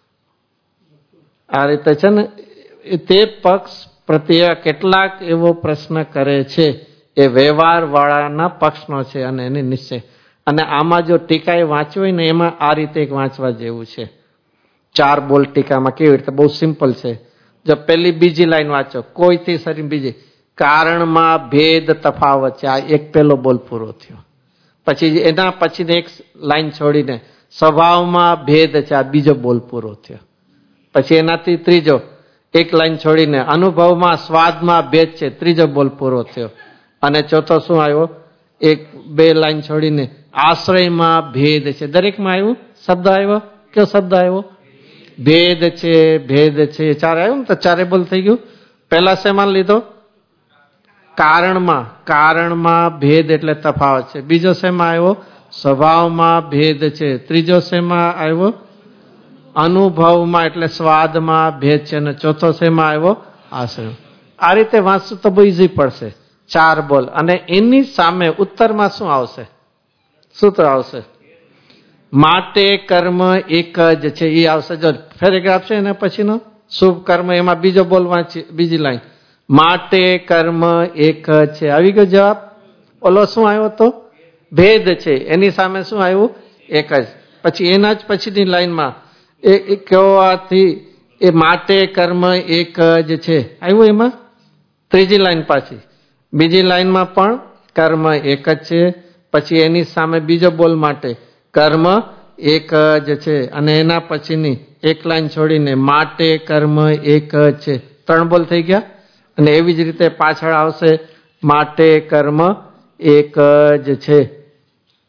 આ રીતે છે ને, તે પક્ષ પ્રત્યે કેટલાક એવો પ્રશ્ન કરે છે એ વ્યવહાર વાળાના પક્ષનો છે અને એની નિશ્ચય. અને આમાં જો ટીકાએ વાંચવી હોય ને એમાં આ રીતે એક વાંચવા જેવું છે. ચાર બોલ ટીકામાં કેવી રીતે? બહુ સિમ્પલ છે. જો પેલી બીજી લાઈન વાંચો, કોઈથી સરી બીજી. કારણમાં ભેદ તફાવત છે, આ એક પેલો બોલ પૂરો થયો. પછી એના પછી એક લાઈન છોડીને સ્વભાવમાં ભેદ છે, આ બીજો બોલ પૂરો થયો. પછી એનાથી ત્રીજો એક લાઈન છોડીને અનુભવમાં સ્વાદમાં ભેદ છે, ત્રીજો બોલ પૂરો થયો. અને ચોથો શું આવ્યો? એક બે લાઈન છોડીને આશ્રયમાં ભેદ છે. દરેકમાં આવ્યું શબ્દ આવ્યો. કયો શબ્દ આવ્યો? ભેદ છે, ભેદ છે. ચાર આવ્યું ને, તો ચારે બોલ થઈ ગયું. પહેલા શેમાં લીધો? કારણમાં. કારણમાં ભેદ એટલે તફાવત છે. બીજો શેમાં આવ્યો? સ્વભાવમાં ભેદ છે. ત્રીજો શેમાં આવ્યો? અનુભવમાં એટલે સ્વાદમાં ભેદ છે. અને ચોથો શેમાં આવ્યો? આશ્રય. આ રીતે વાંચશું તો બહુ ઇઝી પડશે. ચાર બોલ. અને એની સામે ઉત્તરમાં શું આવશે? સૂત્ર આવશે. માટે કર્મ એક જ છે, એ આવશે. જો પેરેગ્રાફ છે એના પછીનો શુભ કર્મ, એમાં બીજો બોલ વાંચી, બીજી લાઈન. માટે કર્મ એક જ છે. આવી ગયો જવાબ. ઓલો શું આવ્યો તો? ભેદ છે. એની સામે શું આવ્યું? એક જ. પછી એના જ પછીની લાઈનમાં એ કહેવાથી એ માટે કર્મ એક જ છે આવ્યું. એમાં ત્રીજી લાઈન પાછી. બીજી લાઈનમાં પણ કર્મ એક જ છે. પછી એની સામે બીજો બોલ માટે કર્મ એક જ છે. અને એના પછીની એક લાઈન છોડીને માટે કર્મ એક જ છે. ત્રણ બોલ થઈ ગયા. અને એવી જ રીતે પાછળ આવશે માટે કર્મ એક જ છે.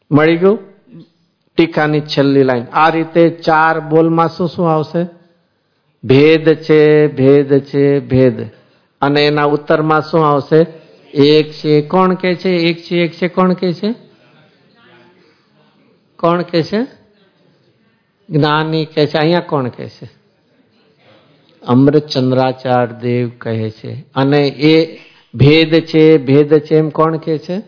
મળી ગયું? ટીકાની છેલ્લી લાઈન આ રીતે ચાર બોલમાં શું શું આવશે? ભેદ છે, ભેદ છે, ભેદ. અને એના ઉત્તરમાં શું આવશે? એક છે. કોણ કે છે એક છે? એક છે કોણ કે છે? કોણ કે છે? જ્ઞાની કે છે. અહીંયા કોણ કે છે? અમૃતચંદ્રાચાર્ય દેવ કહે છે. અને એ ભેદ છે, ભેદ છે એમ કોણ કે છે?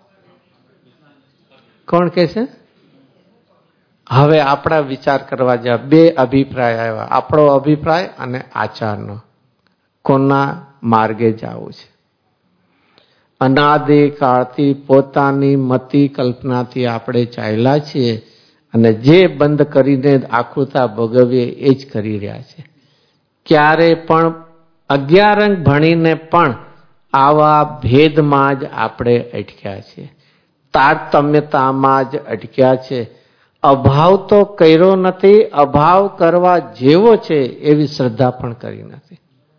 કોણ કે છે? હવે આપણા વિચાર કરવા જ્યાં બે અભિપ્રાય આવ્યા, આપણો અભિપ્રાય અને આચારનો. કોના માર્ગે જવું છે? અનાદિ કાળથી પોતાની મતિ કલ્પનાથી આપણે ચાલ્યા છીએ અને જે બંધ કરીને આકૃતા ભોગવીએ એ જ કરી રહ્યા છે. ક્યારે પણ અગિયાર અંક ભણીને પણ આવા ભેદમાં જ આપણે અટક્યા છીએ, તારતમ્યતામાં જ અટક્યા છે. અભાવ તો કર્યો નથી, અભાવ કરવા જેવો છે એવી શ્રદ્ધા પણ કરી નથી.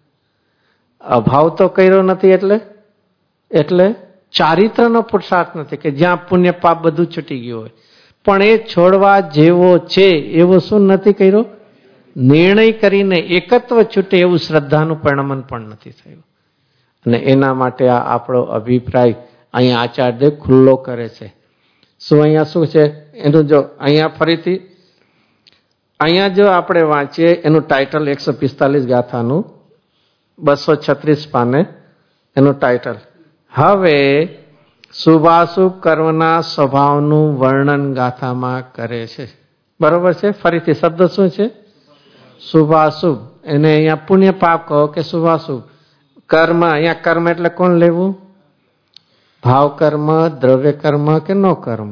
અભાવ તો કર્યો નથી એટલે એટલે ચારિત્રનો પુરુષાર્થ નથી કે જ્યાં પુણ્ય પાપ બધું છૂટી ગયું હોય, પણ એ છોડવા જેવો છે એવો શું નથી કર્યો? નિર્ણય કરીને એકત્વ છૂટે એવું શ્રદ્ધાનું પરિણમન પણ નથી થયું. અને એના માટે આ આપણો અભિપ્રાય અહીંયા આચાર્યદેવ ખુલ્લો કરે છે. શું અહીંયા શું છે એનું? જો અહીંયા ફરીથી અહીંયા જો આપણે વાંચીએ એનું ટાઇટલ એકસો પિસ્તાલીસ ગાથાનું બસો છત્રીસ પાને એનું ટાઇટલ. હવે શુભાશુભ કર્મના સ્વભાવનું વર્ણન ગાથામાં કરે છે. બરોબર છે? ફરીથી શબ્દ શું છે? શુભાશુભ. એને અહીંયા પુણ્ય પાપ કહો કે શુભાશુભ કર્મ. અહીંયા કર્મ એટલે કોણ લેવું? ભાવ કર્મ, દ્રવ્ય કર્મ કે નો કર્મ?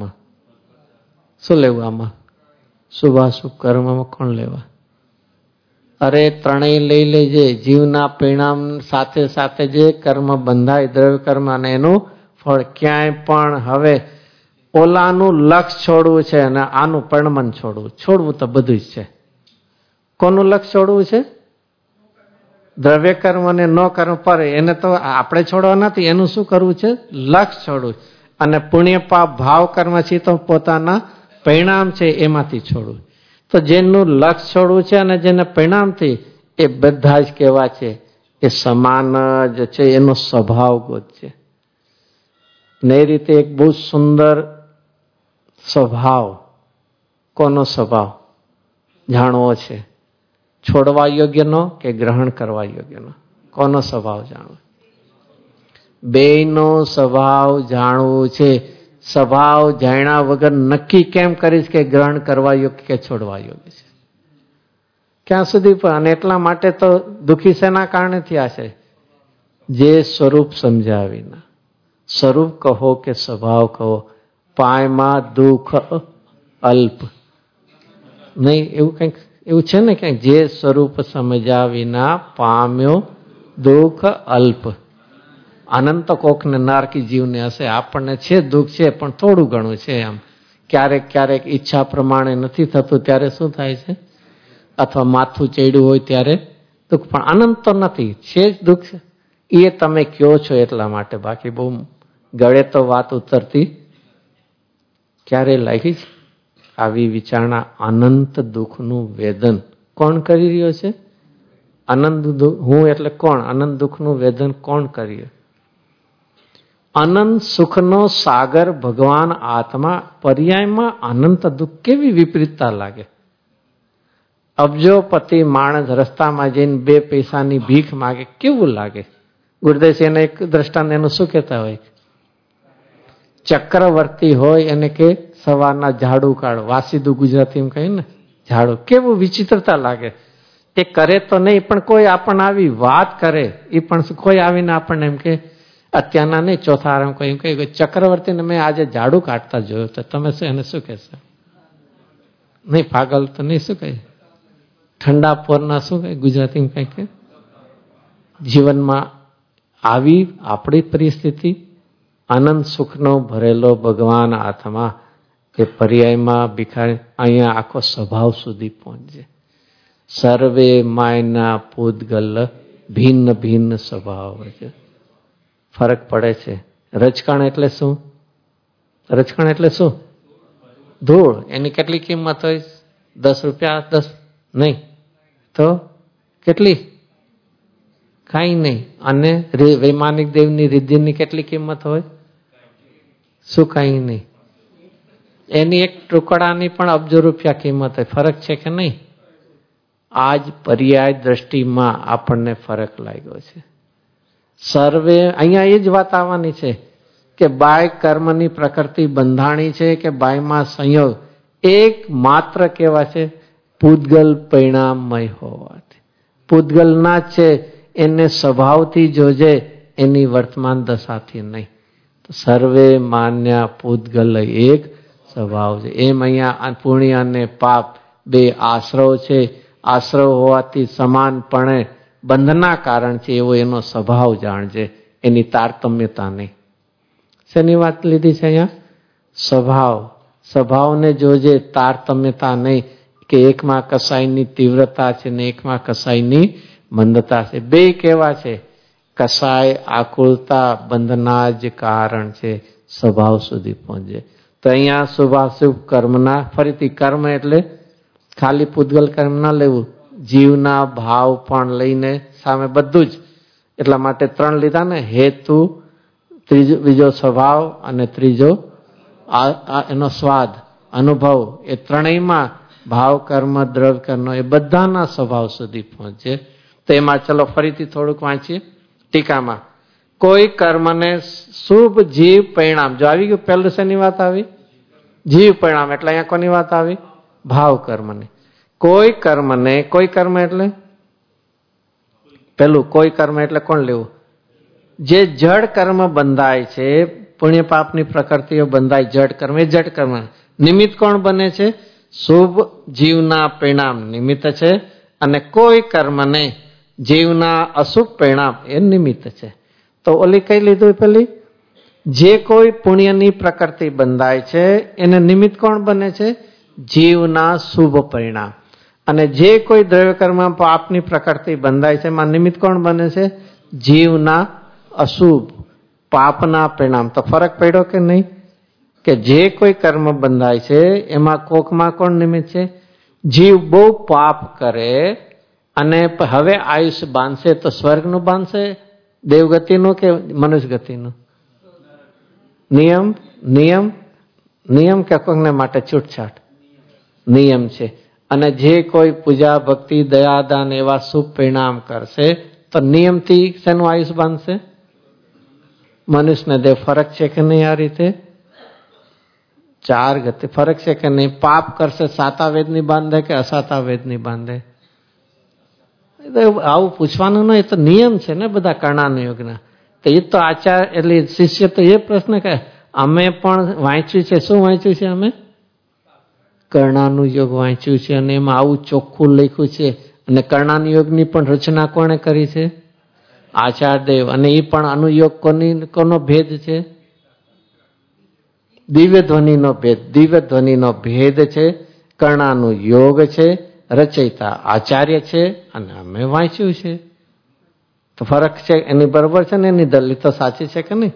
શું લેવું આમાં? શુભાશુભ કર્મમાં કોણ લેવા? અરે ત્રણેય લઈ લેજે. જીવના પરિણામ સાથે સાથે જે કર્મ બંધાય, દ્રવ્ય કર્મ અને એનું ફળ. ક્યાંય પણ હવે ઓલાનું લક્ષ છોડવું છે અને આનું પરિણમન છોડવું. છોડવું તો બધું જ છે. કોનું લક્ષ છોડવું છે? દ્રવ્ય કર્મ અને ન કર્મ પર. એને તો આપણે છોડવા નથી, એનું શું કરવું છે? લક્ષ છોડવું. અને પુણ્ય પાપ ભાવ કર્મ છે તો પોતાના પરિણામ છે એમાંથી છોડવું. તો જેનું લક્ષ છોડવું છે અને જેને પરિણામથી, એ બધા જ કેવા છે? એ સમાન જ છે. એનો સ્વભાવ ગોત છે. ને એ રીતે એક બહુ સુંદર સ્વભાવ. કોનો સ્વભાવ જાણવો છે? છોડવા યોગ્યનો કે ગ્રહણ કરવા યોગ્યનો? કોનો સ્વભાવ જાણવો? બેયનો સ્વભાવ જાણવું છે. સ્વભાવ જાણ્યા વગર નક્કી કેમ કરીશ કે ગ્રહણ કરવા યોગ્ય કે છોડવા યોગ્ય છે? ક્યાં સુધી? અને એટલા માટે તો દુઃખી શેના કારણે થયા છે? જે સ્વરૂપ સમજ્યા વિના. સ્વરૂપ કહો કે સ્વભાવ કહો, પાયમાં દુઃખ અલ્પ નહીં. એવું કંઈક એવું છે ને ક્યાંક, જે સ્વરૂપ સમજ્યા વિના પામ્યો દુઃખ અલ્પ. અનંત કોકને નારકી જીવને હશે. આપણને છે દુઃખ છે પણ થોડું ઘણું છે. આમ ક્યારેક ક્યારેક ઈચ્છા પ્રમાણે નથી થતું ત્યારે શું થાય છે? અથવા માથું ચડ્યું હોય ત્યારે દુઃખ. પણ અનંત તો નથી, છે જ દુઃખ. એ તમે કયો છો એટલા માટે. બાકી બહુ ગળે તો વાત ઉતરતી ક્યારે લાગી છે? આવી વિચારણા. અનંત દુઃખનું વેદન કોણ કરી રહ્યો છે? અનંત દુઃખ. હું એટલે કોણ? અનંત દુઃખનું વેદન કોણ કરી? અનંત સુખનો સાગર ભગવાન આત્મા. પર્યાયમાં અનંત દુઃખ. કેવી વિપરીતતા લાગે! અબજોપતિ માણસ રસ્તામાં જઈને બે પૈસાની ભીખ માગે, કેવું લાગે? ગુરુદેવ એને એક દ્રષ્ટાંત એનું શું કહેતા હોય? ચક્રવર્તી હોય એને કે સવારના ઝાડુ કાઢો. વાસીદું ગુજરાતી એમ કહે ને, ઝાડુ. કેવું વિચિત્રતા લાગે! એ કરે તો નહીં, પણ કોઈ આપણને આવી વાત કરે, એ પણ કોઈ આવીને આપણને એમ કે, અત્યારના નહીં ચોથા આરામ કોઈ એમ કહે ચક્રવર્તીને મેં આજે ઝાડુ કાઢતા જોયો, તો તમે શું એને શું કહેશો? નહીં પાગલ તો નહીં, શું કહે? ઠંડા પોરના શું કહે ગુજરાતી કંઈ કે? જીવનમાં આવી આપણી પરિસ્થિતિ. આનંદ સુખનો ભરેલો ભગવાન આત્મા એ પર્યાયમાં ભિખારી. અહીંયા આખો સ્વભાવ સુધી પહોંચે. સર્વે માયના પૂતગલ ભિન્ન ભિન્ન સ્વભાવ છે. ફરક પડે છે. રજકણ એટલે શું? રજકણ એટલે શું? ધૂળ, એની કેટલી કિંમત હોય? દસ રૂપિયા? દસ નહીં તો કેટલી? કાંઈ નહીં. અને વૈમાનિક દેવની રિદ્ધિની કેટલી કિંમત હોય? શું કાંઈ નહીં? એની એક ટુકડાની પણ અબજો રૂપિયા કિંમત હોય. ફરક છે કે નહીં? આજ પર્યાય દ્રષ્ટિમાં આપણને ફરક લાગ્યો છે. સર્વે અહીંયા એ જ વાત આવવાની છે કે બાય કર્મની પ્રકૃતિ બંધાણી છે કે બાયમાં સંયોગ એક માત્ર કેવા છે? પૂતગલ પરિણામમય હોવાથી. પૂતગલના જ છે, એને સ્વભાવથી જોજે, એની વર્તમાન દશાથી નહીં. તો સર્વે માન્ય પૂતગલ એક સ્વભાવ છે. એમ અહીંયા પુણ્ય અને પાપ બે આશ્રવ છે. આશ્રવ હોવાથી સમાનપણે બંધના કારણ છે એવો એનો સ્વભાવ જાણજે, એની તારતમ્યતા નહીં. શેની વાત લીધી છે અહીંયા? સ્વભાવ. સ્વભાવને જોજે, તારતમ્યતા નહીં કે એકમાં કસાયની તીવ્રતા છે ને એકમાં કસાયની મંદતા છે. બે કેવા છે? કસાય આકુલતા બંધના જ કારણ છે. સ્વભાવ સુધી પહોંચે તો અહીંયા શુભાશુભ કર્મના, ફરીથી કર્મ એટલે ખાલી પૂતગલ કર્મ ના લેવું, જીવના ભાવ પણ લઈને સામે બધું જ. એટલા માટે ત્રણ લીધા ને, હેતુ, ત્રીજો બીજો સ્વભાવ અને ત્રીજો એનો સ્વાદ, અનુભવ. એ ત્રણેયમાં ભાવ કર્મ દ્રવ્ય કર્મ એ બધાના સ્વભાવ સુધી પહોંચે. તો એમાં ચલો ફરીથી થોડુંક વાંચીએ ટીકામાં. કોઈ કર્મને શુભ જીવ પરિણામ, જો આવી ગયું પહેલું શેની વાત આવી? જીવ પરિણામ. એટલે અહીંયા કોની વાત આવી? ભાવ કર્મને. કોઈ કર્મને, કોઈ કર્મ એટલે પેલું કોઈ કર્મ એટલે કોણ લેવું? જે જડ કર્મ બંધાય છે, પુણ્ય પાપની પ્રકૃતિઓ બંધાય, જડ કર્મ એ જડ કર્મ. નિમિત્ત કોણ બને છે? શુભ જીવના પરિણામ નિમિત્ત છે, અને કોઈ કર્મને જીવના અશુભ પરિણામ એ નિમિત્ત છે. તો ઓલી કઈ લીધું પેલી? જે કોઈ પુણ્યની પ્રકૃતિ બંધાય છે એને નિમિત્ત કોણ બને છે? જીવના શુભ પરિણામ. અને જે કોઈ દ્રવ્ય કર્મ પાપની પ્રકૃતિ બંધાય છે એમાં નિમિત્ત કોણ બને છે? જીવના અશુભ પાપના પરિણામ. તો ફરક પડ્યો કે નહીં? કે જે કોઈ કર્મ બંધાય છે એમાં કોકમાં કોણ નિમિત્ત છે? જીવ બહુ પાપ કરે અને હવે આયુષ્ય બાંધશે તો સ્વર્ગનું બાંધશે, દેવગતિનું કે મનુષ્ય ગતિનું? નિયમ નિયમ નિયમ કે કોકને માટે છૂટછાટ? નિયમ છે. અને જે કોઈ પૂજા ભક્તિ દયાદાન એવા શુભ પરિણામ કરશે તો નિયમથી શેનું આયુષ બાંધશે? મનુષ્યને દેવ. ફરક છે કે નહીં? આ રીતે ચાર ગતિ ફરક છે કે નહીં? પાપ કરશે સાતા વેદની બાંધે કે અસાતા વેદની બાંધે? આવું પૂછવાનું નહીં, એ તો નિયમ છે ને બધા કર્ણાનુયોગના. તો એ તો આચાર એટલે શિષ્ય તો એ પ્રશ્ન કહે, અમે પણ વાંચ્યું છે. શું વાંચ્યું છે? અમે કર્ણાનુયોગ વાંચ્યું છે અને એમાં આવું ચોખ્ખું લખ્યું છે. અને કર્ણાનુયોગની પણ રચના કોણે કરી છે? આચાર્યદેવ. અને એ પણ અનુયોગ કોની કોનો ભેદ છે? દિવ્ય ધ્વનિનો ભેદ. દિવ્ય ધ્વનિનો ભેદ છે, કર્ણાનુયોગ છે, રચયિતા આચાર્ય છે અને અમે વાંચ્યું છે. તો ફરક છે એની બરોબર છે ને? એની દલીલ તો સાચી છે કે નહીં?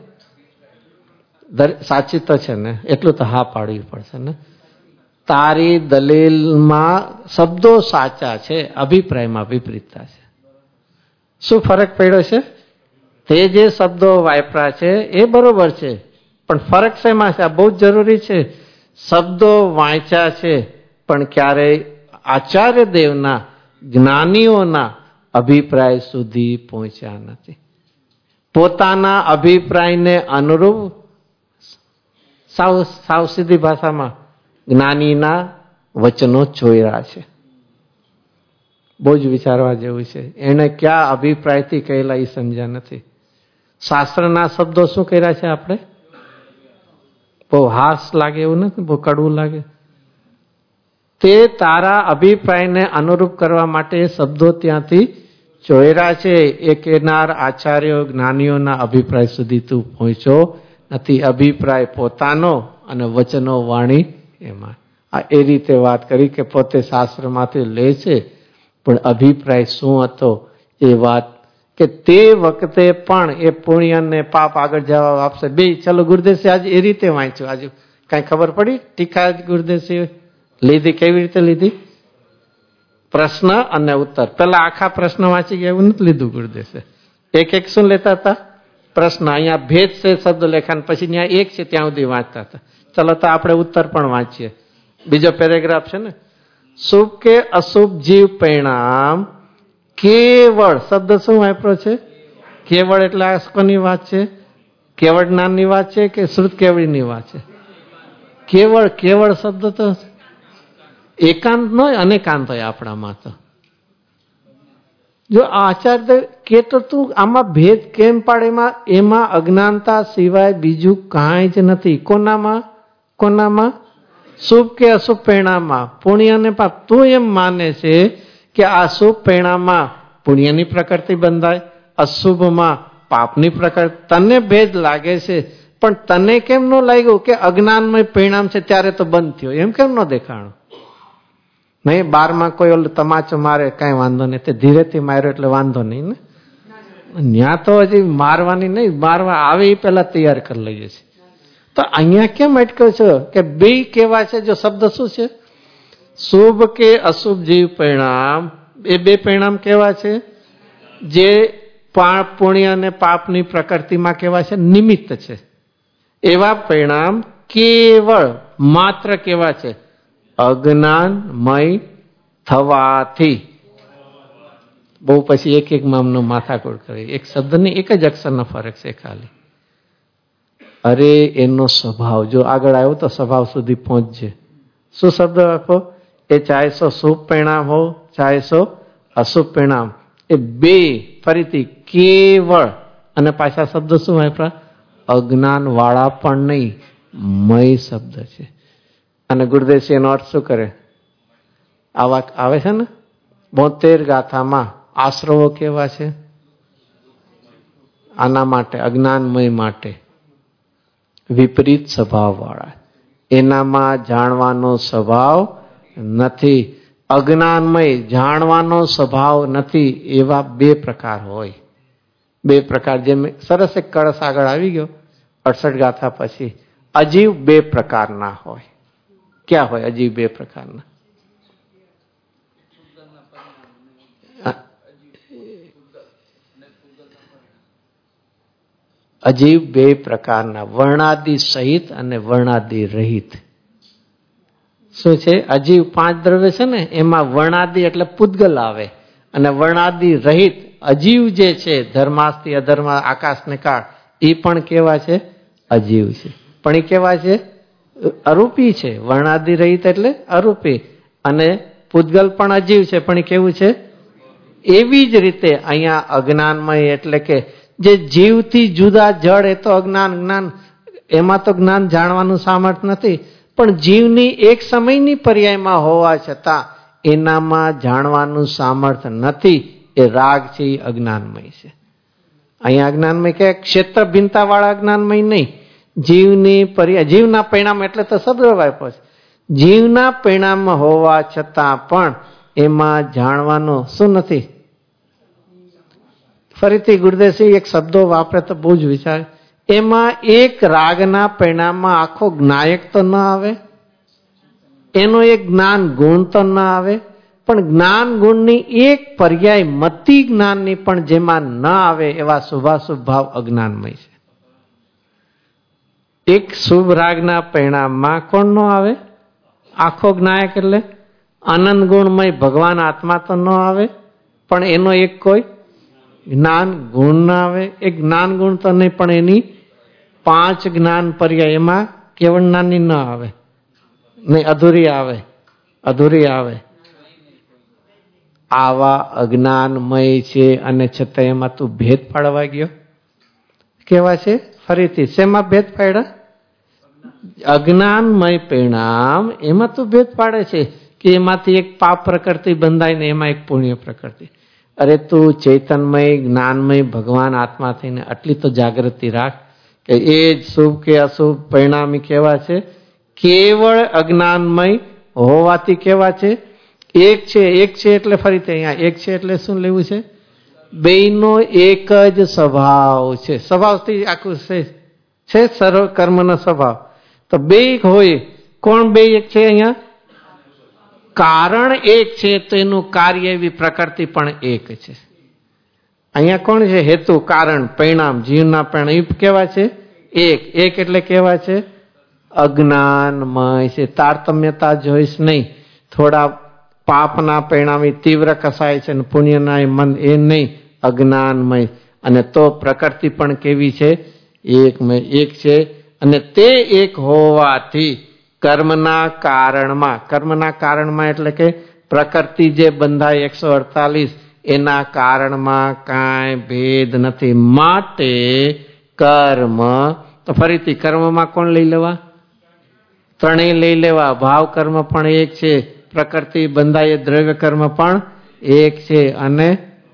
સાચી તો છે ને? એટલું તો હા પાડવી પડશે ને. તારી દલીલમાં શબ્દો સાચા છે, અભિપ્રાયમાં વિપરીતતા છે. શું ફરક પડ્યો છે? તે જે શબ્દો વાપરા છે એ બરોબર છે, પણ ફરક શેમાં છે? આ બહુ જ જરૂરી છે. શબ્દો વાંચ્યા છે પણ ક્યારેય આચાર્ય દેવના જ્ઞાનીઓના અભિપ્રાય સુધી પહોંચ્યા નથી. પોતાના અભિપ્રાયને અનુરૂપ સાવ સાવ સીધી ભાષામાં જ્ઞાનીના વચનો ચોર્યા છે. બહુ જ વિચારવા જેવું છે. એને ક્યાં અભિપ્રાયથી કહેલા એ સમજ્યા નથી. શાસ્ત્રના શબ્દો શું કર્યા છે આપણે? બહુ હાસ લાગે એવું નથી, બહુ કડવું લાગે. તે તારા અભિપ્રાયને અનુરૂપ કરવા માટે શબ્દો ત્યાંથી ચોર્યા છે. એ કહેનાર આચાર્યો જ્ઞાનીઓના અભિપ્રાય સુધી તું પહોંચ્યો નથી. અભિપ્રાય પોતાનો અને વચનો વાણી એમાં. આ એ રીતે વાત કરી કે પોતે શાસ્ત્રમાંથી લે છે પણ અભિપ્રાય શું હતો એ વાત કે તે વખતે પણ એ પુણ્ય ને પાપ આગળ જવાબ આપશે. બે ચલો ગુરુદેવ આજે એ રીતે વાંચ્યું. આજે કઈ ખબર પડી? ટીકા ગુરુદેવસિંહ લીધી કેવી રીતે લીધી? પ્રશ્ન અને ઉત્તર. પેલા આખા પ્રશ્ન વાંચી ગયા એવું નથી લીધું ગુરુદેવે. એક એક શું લેતા હતા? પ્રશ્ન. અહીંયા ભેદ છે શબ્દ લેખાન, પછી ત્યાં એક છે ત્યાં સુધી વાંચતા હતા. ચલો તો આપણે ઉત્તર પણ વાંચીએ. બીજો પેરેગ્રાફ છે ને, શુભ કે અશુભ જીવ પરિણામ કેવળ શબ્દ શું વાપરો છે? કેવળ એટલે આ કોની વાત છે? કેવળ જ્ઞાનની વાત છે કે શ્રુત કેવળીની વાત છે? કેવળ. કેવળ શબ્દ તો એકાંત નો અનેકાંત હોય આપણામાં. તો જો આચાર્ય કે તો તું આમાં ભેદ કેમ પાડે? એમાં એમાં અજ્ઞાનતા સિવાય બીજું કાંઈ જ નથી. કોનામાં? કોનામાં? શુભ કે અશુભ પરિણામમાં, પુણ્ય અને પાપ. તું એમ માને છે કે આ શુભ પરિણામમાં પુણ્યની પ્રકૃતિ બંધાય, અશુભમાં પાપની પ્રકૃતિ. તને ભેદ લાગે છે, પણ તને કેમ ન લાગ્યું કે અજ્ઞાનમય પરિણામ છે ત્યારે તો બંધ થયો? એમ કેમ ન દેખાણું? નહીં, બારમાં કોઈ ઓલું તમાચો મારે કઈ વાંધો નહીં, તે ધીરેથી માર્યો એટલે વાંધો નહીં ને. ત્યાં તો હજી મારવાની નહીં, મારવા આવે એ પેલા તૈયાર કરી લઈએ છીએ. તો અહીંયા કેમ અટક્યો છો કે બે કેવા છે? જો શબ્દ શું છે? શુભ કે અશુભ જીવ પરિણામ. એ બે પરિણામ કેવા છે? જે પુણ્ય અને પાપની પ્રકૃતિમાં કેવા છે? નિમિત્ત છે. એવા પરિણામ કેવળ માત્ર કેવા છે? અજ્ઞાનમય થવાથી. બહુ પછી એક એક મામનો માથાકૂટ કરે. એક શબ્દની એક જ અક્ષરનો ફરક છે ખાલી. અરે એનો સ્વભાવ જો આગળ આવ્યો તો સ્વભાવ સુધી પહોંચજે. શું શબ્દ આપો? એ ચાહે સો શુભ પરિણામ હો ચાહે સો અશુભ પરિણામ, એ બે ફરીથી કેવળ. અને પાછા શબ્દ શું વાપરા? અજ્ઞાન વાળા પણ નહીં, મય શબ્દ છે. અને ગુરુદેવસિંહ એનો અર્થ શું કરે? આવા આવે છે ને બોતેર ગાથામાં આશ્રવો કેવા છે? આના માટે અજ્ઞાનમય માટે વિપરીત સ્વભાવ વાળા. એનામાં જાણવાનો સ્વભાવ નથી, અજ્ઞાનમય જાણવાનો સ્વભાવ નથી. એવા બે પ્રકાર હોય. બે પ્રકાર. જેમ સરસ એક કળશ આગળ આવી ગયો અડસઠ ગાથા પછી. અજીવ બે પ્રકારના હોય. ક્યાં હોય અજીવ બે પ્રકારના? અજીવ બે પ્રકારના, વર્ણાદિ સહિત અને વર્ણાદિ રહિત. શું છે? અજીવ પાંચ દ્રવ્ય છે ને, એમાં વર્ણાદિ એટલે પૂતગલ આવે, અને વર્ણાદિ રહિત અજીવ જે છે ધર્માસ્તિ અધર્મ આકાશ ને કાળ, એ પણ કેવા છે? અજીવ છે. પણ એ કેવા છે? અરૂપી છે. વર્ણાદિ રહિત એટલે અરૂપી, અને પૂતગલ પણ અજીવ છે, પણ એ કેવું છે? એવી જ રીતે અહીંયા અજ્ઞાનમય એટલે કે જે જીવથી જુદા જળ, એ તો અજ્ઞાન. જ્ઞાન એમાં તો જ્ઞાન જાણવાનું સામર્થ્ય નથી, પણ જીવની એક સમયની પર્યાયમાં હોવા છતાં એનામાં જાણવાનું સામર્થ્ય નથી. એ રાગ છે, એ અજ્ઞાનમય છે. અહીંયા અજ્ઞાનમય કે ક્ષેત્ર ભિન્નતા વાળા અજ્ઞાનમય નહીં, જીવની પર્યાય. જીવના પરિણામ એટલે તો શબ્દ વાપરો છે. જીવના પરિણામ હોવા છતાં પણ એમાં જાણવાનું શું નથી? ફરીથી ગુરુદેવસિંહ એક શબ્દો વાપરે તો બહુ જ વિચાર. એમાં એક રાગના પરિણામમાં આખો જ્ઞાયક તો ન આવે, એનો એક જ્ઞાન ગુણ તો ન આવે, પણ જ્ઞાન ગુણની એક પર્યાય મતિ જ્ઞાનની પણ જેમાં ન આવે એવા શુભાશુભ ભાવ અજ્ઞાનમય છે. એક શુભ રાગના પરિણામમાં કોણ ન આવે? આખો જ્ઞાયક એટલે આનંદ ગુણમય ભગવાન આત્મા તો ન આવે, પણ એનો એક કોઈ જ્ઞાન ગુણ ના આવે. એ જ્ઞાન ગુણ તો નહીં, પણ એની પાંચ જ્ઞાન પર્યાય એમાં કેવળ જ્ઞાનની ન આવે, નહીં અધૂરી આવે, અધૂરી આવે. આવા અજ્ઞાનમય છે, અને છતાં એમાં તું ભેદ પાડવા ગયો. કેવા છે? ફરીથી શેમાં ભેદ પાડ્યા? અજ્ઞાનમય પરિણામ એમાં તું ભેદ પાડે છે કે એમાંથી એક પાપ પ્રકૃતિ બંધાય ને એમાં એક પુણ્ય પ્રકૃતિ. અરે તું ચૈતન્યમય જ્ઞાનમય ભગવાન આત્મા થઈને આટલી તો જાગૃતિ રાખ કે એ જ શુભ કે અશુભ પરિણામી કેવા છે? કેવળ અજ્ઞાનમય હોવાથી કેવા છે? એક છે. એક છે એટલે ફરીથી અહીંયા એક છે એટલે શું લેવું છે? બેયનો એક જ સ્વભાવ છે. સ્વભાવથી આખું છે, છે સર્વ કર્મનો સ્વભાવ, તો બે હોય. કોણ બે એક છે? અહીંયા કારણ એક છે તો એનું કાર્ય એવી પ્રકૃતિ પણ એક છે. અહીંયા કોણ છે? હેતુ, કારણ, પરિણામ, જીવના પરિણામ એ કેવા છે? એક. એક એટલે કેવા છે? અજ્ઞાનમય છે. તારતમ્યતા જોઈશ નહીં. થોડા પાપના પરિણામે તીવ્ર કસાય છે અને પુણ્યના મન એ નહીં, અજ્ઞાનમય. અને તો પ્રકૃતિ પણ કેવી છે? એકમય, એક છે. અને તે એક હોવાથી કર્મના કારણમાં, કર્મના કારણમાં એટલે કે પ્રકૃતિ જે બંધાય એકસો અડતાલીસ એના કારણમાં કાંઈ ભેદ નથી. માટે કર્મ, તો ફરીથી કર્મમાં કોણ લઈ લેવા? ત્રણેય લઈ લેવા. ભાવ કર્મ પણ એક છે, પ્રકૃતિ બંધાય દ્રવ્ય કર્મ પણ એક છે, અને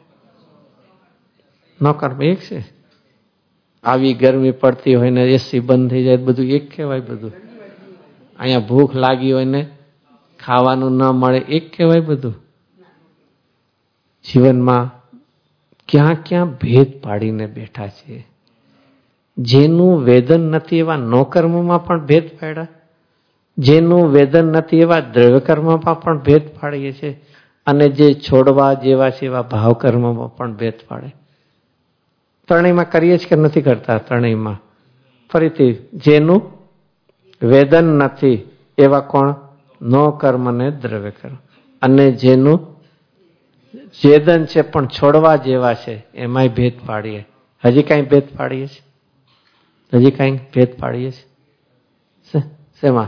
નો કર્મ એક છે. આવી ગરમી પડતી હોય ને એસી બંધ થઈ જાય બધું એક કહેવાય. બધું અહીંયા ભૂખ લાગી હોય ને ખાવાનું ન મળે એક કહેવાય. બધું જીવનમાં ક્યાં ક્યાં ભેદ પાડીને બેઠા છે. જેનું વેદન નથી એવા નોકર્મમાં પણ ભેદ પાડ્યા, જેનું વેદન નથી એવા દ્રવ્ય કર્મમાં પણ ભેદ પાડીએ છે, અને જે છોડવા જેવા છે એવા ભાવ કર્મમાં પણ ભેદ પાડે. ત્રણેયમાં કરીએ છીએ કે નથી કરતા? ત્રણેયમાં ફરીથી જેનું વેદન નથી એવા કોણ? નો કર્મ ને દ્રવ્ય કર્મ. અને જેનું વેદન છે પણ છોડવા જેવા છે એમાંય ભેદ પાડીએ. હજી કઈ ભેદ પાડીએ છીએ? હજી કઈ ભેદ પાડીએ છીએ? શેમાં?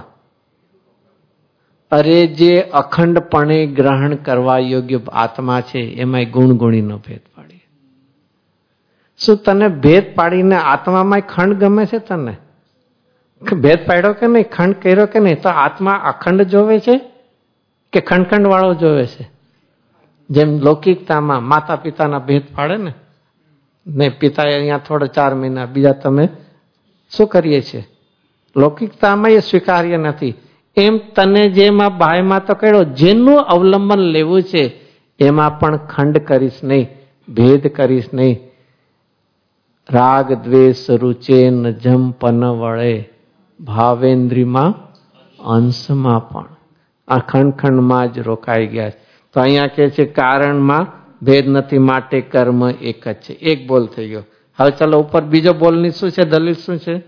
અરે જે અખંડપણે ગ્રહણ કરવા યોગ્ય આત્મા છે એમાંય ગુણ ગુણીનો ભેદ પાડીએ. શું તને ભેદ પાડીને આત્મામાં ખંડ ગમે છે? તને ભેદ પાડ્યો કે નહીં? ખંડ કર્યો કે નહીં? તો આત્મા અખંડ જોવે છે કે ખંડ ખંડ વાળો જોવે છે? જેમ લૌકિકતામાં માતા પિતાના ભેદ પાડે ને, ને પિતા અહીંયા થોડા ચાર મહિના, બીજા તમે શું કરીએ છીએ? લૌકિકતામાં એ સ્વીકાર્ય નથી. એમ તને જેમાં બાયમાં તો કહ્યો જેનું અવલંબન લેવું છે એમાં પણ ખંડ કરીશ નહીં, ભેદ કરીશ નહીં. રાગ દ્વેષ રૂચે ન જંપન વળે ભાવેન્દ્રીમાં અંશમાં પણ આ ખંડ ખંડમાં જ રોકાઈ ગયા. તો અહીંયા કે છે કારણમાં ભેદ નથી માટે કર્મ એક જ છે. એક બોલ થઈ ગયો. હવે ચાલો ઉપર બીજો બોલની શું છે? દલીલ શું છે?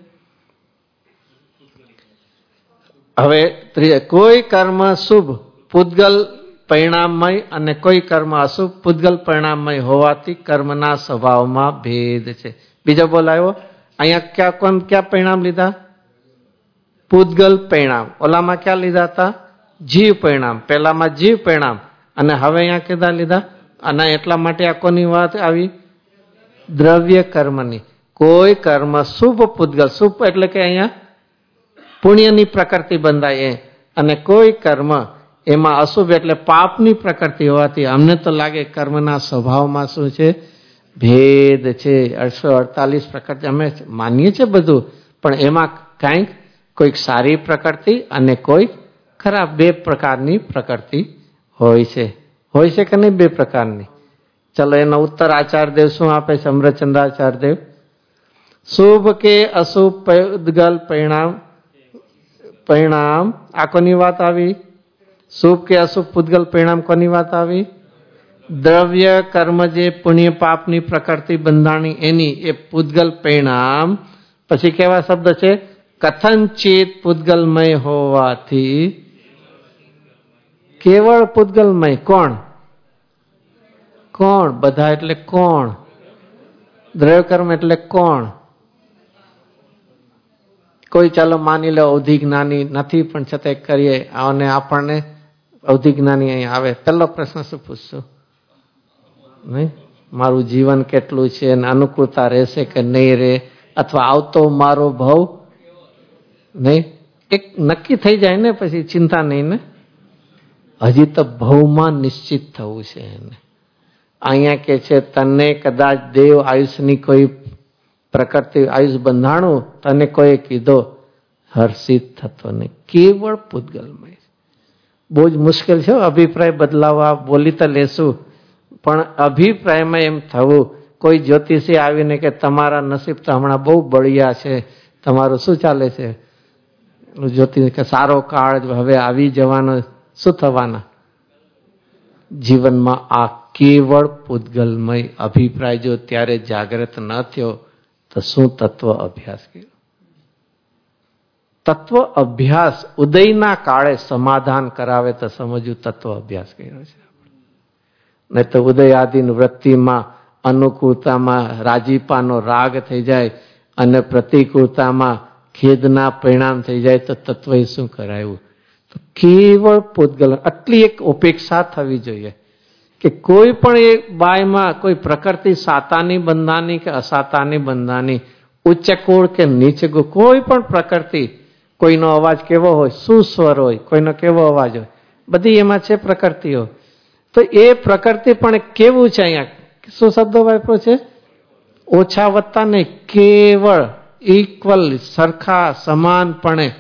હવે કોઈ કર્મ શુભ પૂતગલ પરિણામમય અને કોઈ કર્મ અશુભ પૂતગલ પરિણામમય હોવાથી કર્મના સ્વભાવમાં ભેદ છે. બીજો બોલ આવ્યો. અહીંયા ક્યાં કોણ ક્યાં પરિણામ લીધા? પૂતગલ પરિણામ. ઓલામાં ક્યાં લીધા હતા? જીવ પરિણામ. પહેલામાં જીવ પરિણામ અને હવે અહીંયા કેદા લીધા? અને એટલા માટે આ કોની વાત આવી? દ્રવ્ય કર્મની. કોઈ કર્મ શુભ પૂતગલ, શુભ એટલે કે અહીંયા પુણ્યની પ્રકૃતિ બંધાય, અને કોઈ કર્મ એમાં અશુભ એટલે પાપની પ્રકૃતિ હોવાથી અમને તો લાગે કર્મના સ્વભાવમાં શું છે? ભેદ છે. અડસો અડતાલીસ પ્રકૃતિ અમે માનીએ છીએ બધું, પણ એમાં કાંઈક કોઈક સારી પ્રકૃતિ અને કોઈક ખરાબ, બે પ્રકારની પ્રકૃતિ હોય છે. હોય છે કે નહીં? બે પ્રકારની. ચલો એનો ઉત્તર આચાર્યદેવ શું આપે છે? અમૃતચંદ્રાચાર્યદેવ, શુભ કે અશુભ પૂતગલ પરિણામ પરિણામ આ કોની વાત આવી? શુભ કે અશુભ પૂતગલ પરિણામ કોની વાત આવી? દ્રવ્ય કર્મ જે પુણ્ય પાપની પ્રકૃતિ બંધાણી એની એ પૂતગલ પરિણામ. પછી કેવા શબ્દ છે? કથનચિત પૂતગલમય હોવાથી. કેવળ પૂતગલમય. કોણ? કોણ? બધા એટલે કોણ? દ્રવ્ય કર્મ એટલે કોણ? કોઈ ચાલો માની લો અવધિ જ્ઞાની નથી પણ છતાં કરીએ, અને આપણને અવધિ જ્ઞાની અહીં આવે, પહેલો પ્રશ્ન શું પૂછશું? નહીં, મારું જીવન કેટલું છે અને અનુકૂળતા રહેશે કે નહીં રહે, અથવા આવતો મારો ભાવ નહીં, એક નક્કી થઈ જાય ને પછી ચિંતા નહીં ને. હજી તો ભવમાં નિશ્ચિત થવું છે એને. અહીંયા કે છે તને કદાચ દેવ આયુષની કોઈ પ્રકૃતિ આયુષ બંધાણું તને કોઈ કીધો, હર્ષિત થતો નહીં. કેવળ પૂતગલમય. બહુ જ મુશ્કેલ છે અભિપ્રાય બદલાવવા. બોલી તો લેશું પણ અભિપ્રાયમાં એમ થવું. કોઈ જ્યોતિષી આવીને કે તમારા નસીબ તો હમણાં બહુ બળિયા છે, તમારું શું ચાલે છે? જ્યોતિષ કે સારો કાળ હવે આવી જવાનો, શું થવાના? જીવનમાં આ કેવળ પૂતગલમય અભિપ્રાય જો ત્યારે જાગૃત ન થયો તો શું તત્વ અભ્યાસ કર્યો? તત્વ અભ્યાસ ઉદયના કાળે સમાધાન કરાવે તો સમજવું તત્વ અભ્યાસ કર્યો છે. નહીં તો ઉદય આદિની વૃત્તિમાં અનુકૂળતામાં રાજીપાનો રાગ થઈ જાય અને પ્રતિકૂળતામાં ખેદના પરિણામ થઈ જાય તો તત્વએ શું કરાયું? તો કેવળ પૂતગલ આટલી એક અપેક્ષા થવી જોઈએ કે કોઈ પણ એક બાયમાં કોઈ પ્રકૃતિ સાતાની બંધાની કે અસાતાની બંધાની, ઉચ્ચ કુળ કે નીચ કુળ, કોઈ પણ પ્રકૃતિ, કોઈનો અવાજ કેવો હોય, શું સ્વર હોય, કોઈનો કેવો અવાજ હોય, બધી એમાં છે પ્રકૃતિઓ. તો એ પ્રકૃતિ પણ કેવું છે? અહીંયા શું શબ્દો વાપરો છે? ઓછા વત્તા નહીં, કેવળ ઇક્વલ, સરખા સમાનપણે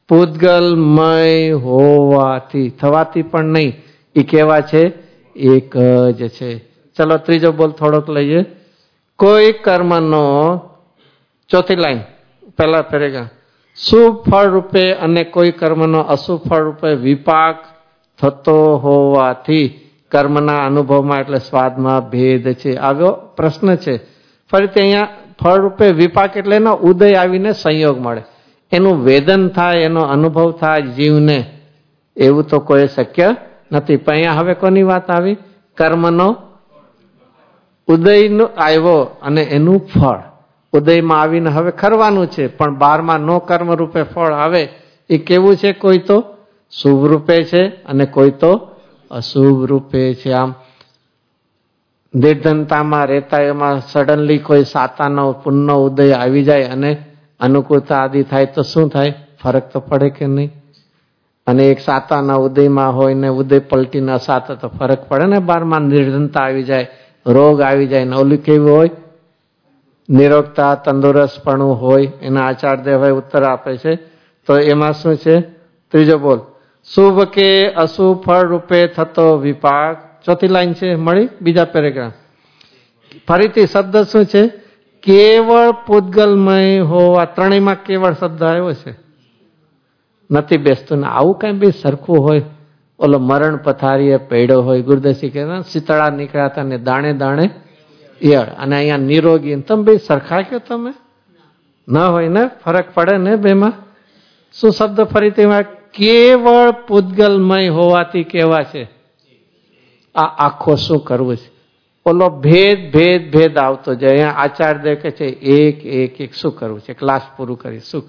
પૂતગલમય હોવાથી, થવાથી પણ નહીં, એ કેવા છે? એક જ છે. ચલો ત્રીજો બોલ થોડોક લઈએ. કોઈ કર્મનો, ચોથી લાઈન પહેલા પેરેગ્રાફ, શુભ ફળ રૂપે અને કોઈ કર્મનો અશુભ ફળ રૂપે વિપાક થતો હોવાથી કર્મના અનુભવમાં એટલે સ્વાદમાં ભેદ છે. આગળ પ્રશ્ન છે ફરીથી અહીંયા, ફળ રૂપે વિપાક એટલે એનો ઉદય આવીને સંયોગ મળે, એનું વેદન થાય, એનો અનુભવ થાય જીવને, એવું તો કોઈ શક્ય નથી. પણ અહીંયા હવે કોની વાત આવી? કર્મનો ઉદયનો આવ્યો અને એનું ફળ ઉદયમાં આવીને હવે ખરવાનું છે, પણ બારમાં નો કર્મ રૂપે ફળ આવે. એ કેવું છે? કોઈ તો શુભ રૂપે છે અને કોઈ તો અશુભ રૂપે છે. આમ નિર્ધનતામાં રહેતા એમાં સડનલી કોઈ સાતાનો પુણ્યનો ઉદય આવી જાય અને અનુકૂળતા આદિ થાય તો શું થાય? ફરક તો પડે કે નહીં? અને એક સાતાના ઉદયમાં હોય ને ઉદય પલટીને અસાતા તો ફરક પડે ને. બારમાં નિર્ધનતા આવી જાય, રોગ આવી જાય, ને ઓલું કેવું હોય? નિરોગતા, તંદુરસ્તપણું હોય. એના આચાર્યદેવ ઉત્તર આપે છે. તો એમાં શું છે? ત્રીજો બોલ, શુભ કે અશુભ ફળ રૂપે થતો વિપાક. ચોથી લાઈન છે, મળી બીજા પેરેગ્રાફ. ફરીથી શબ્દ શું છે? કેવળ પૂતગલમય હોવા. ત્રણેયમાં કેવળ શબ્દ આવ્યો છે, નથી બેસતું. ને આવું કઈ બી સરખું હોય, ઓલો મરણ પથારીએ પડ્યો હોય, ગુરુદાસજી કહેતા શીતળા નીકળ્યા હતા ને દાણે દાણે ઈયળ, અને અહીંયા નિરોગી, તમે બે સરખા કયો? તમે ન હોય ને, ફરક પડે ને બેમાં. શું શબ્દ ફરીથી? કેવળ પૂતગલમય હોવાથી કેવા છે? આ આખો શું કરવું છે? ઓલો ભેદ ભેદ ભેદ આવતો જાય. અહીંયા આચાર્ય કહે છે એક એક એક શું કરવું છે? ક્લાસ પૂરું કરી શું?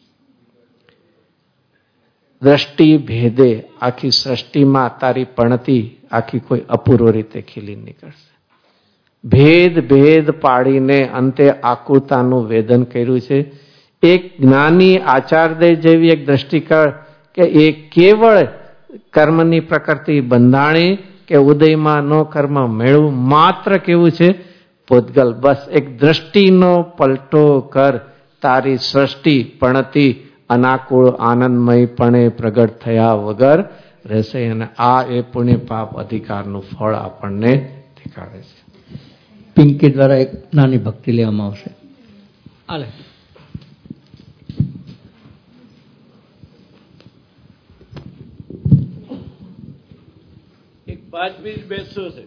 દ્રષ્ટિ ભેદે આખી સૃષ્ટિમાં તારી પણતી આખી કોઈ અપૂર્વ રીતે ખીલી નીકળશે. ભેદ ભેદ પાડીને અંતે આકુતાનું વેદન કર્યું છે. એક જ્ઞાની આચાર્ય જેવી એક દ્રષ્ટિ કર કે એ કેવળ કર્મની પ્રકૃતિ બંધાણી કે ઉદયમાં નો કર્મ મેળવું, માત્ર કેવું છે? પૂતગલ. બસ એક દ્રષ્ટિનો પલટો કર, તારી સૃષ્ટિ પણતી અનાકુળ આનંદમયપણે પ્રગટ થયા વગર રહેશે. અને આ એ પુણ્ય પાપ અધિકારનું ફળ આપણને દેખાડે છે. પિંકી દ્વારા એક નાની ભક્તિ લેવામાં આવશે. આલે એક પાંચ મિનિટ બેસશો છે.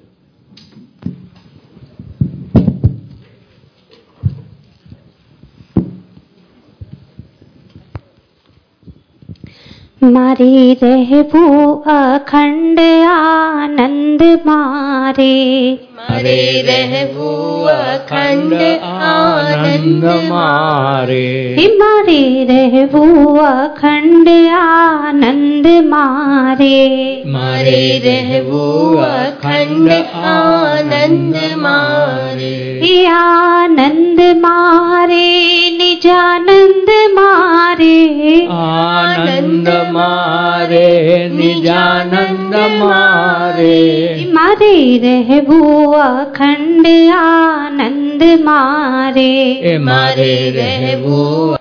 મારી રહેવું અખંડ આનંદ મારે, મારે રહેવું અખંડ આનંદ મારે, મારે રહેવું અખંડ આનંદ મારે, મારે રહેવું અખંડ આનંદ મારે, આનંદ મારે નિજાનંદ મારે, આનંદ મારે નિજાનંદ મારે, મારે રહેવું અખંડ આનંદ મારે, મારે રહેવું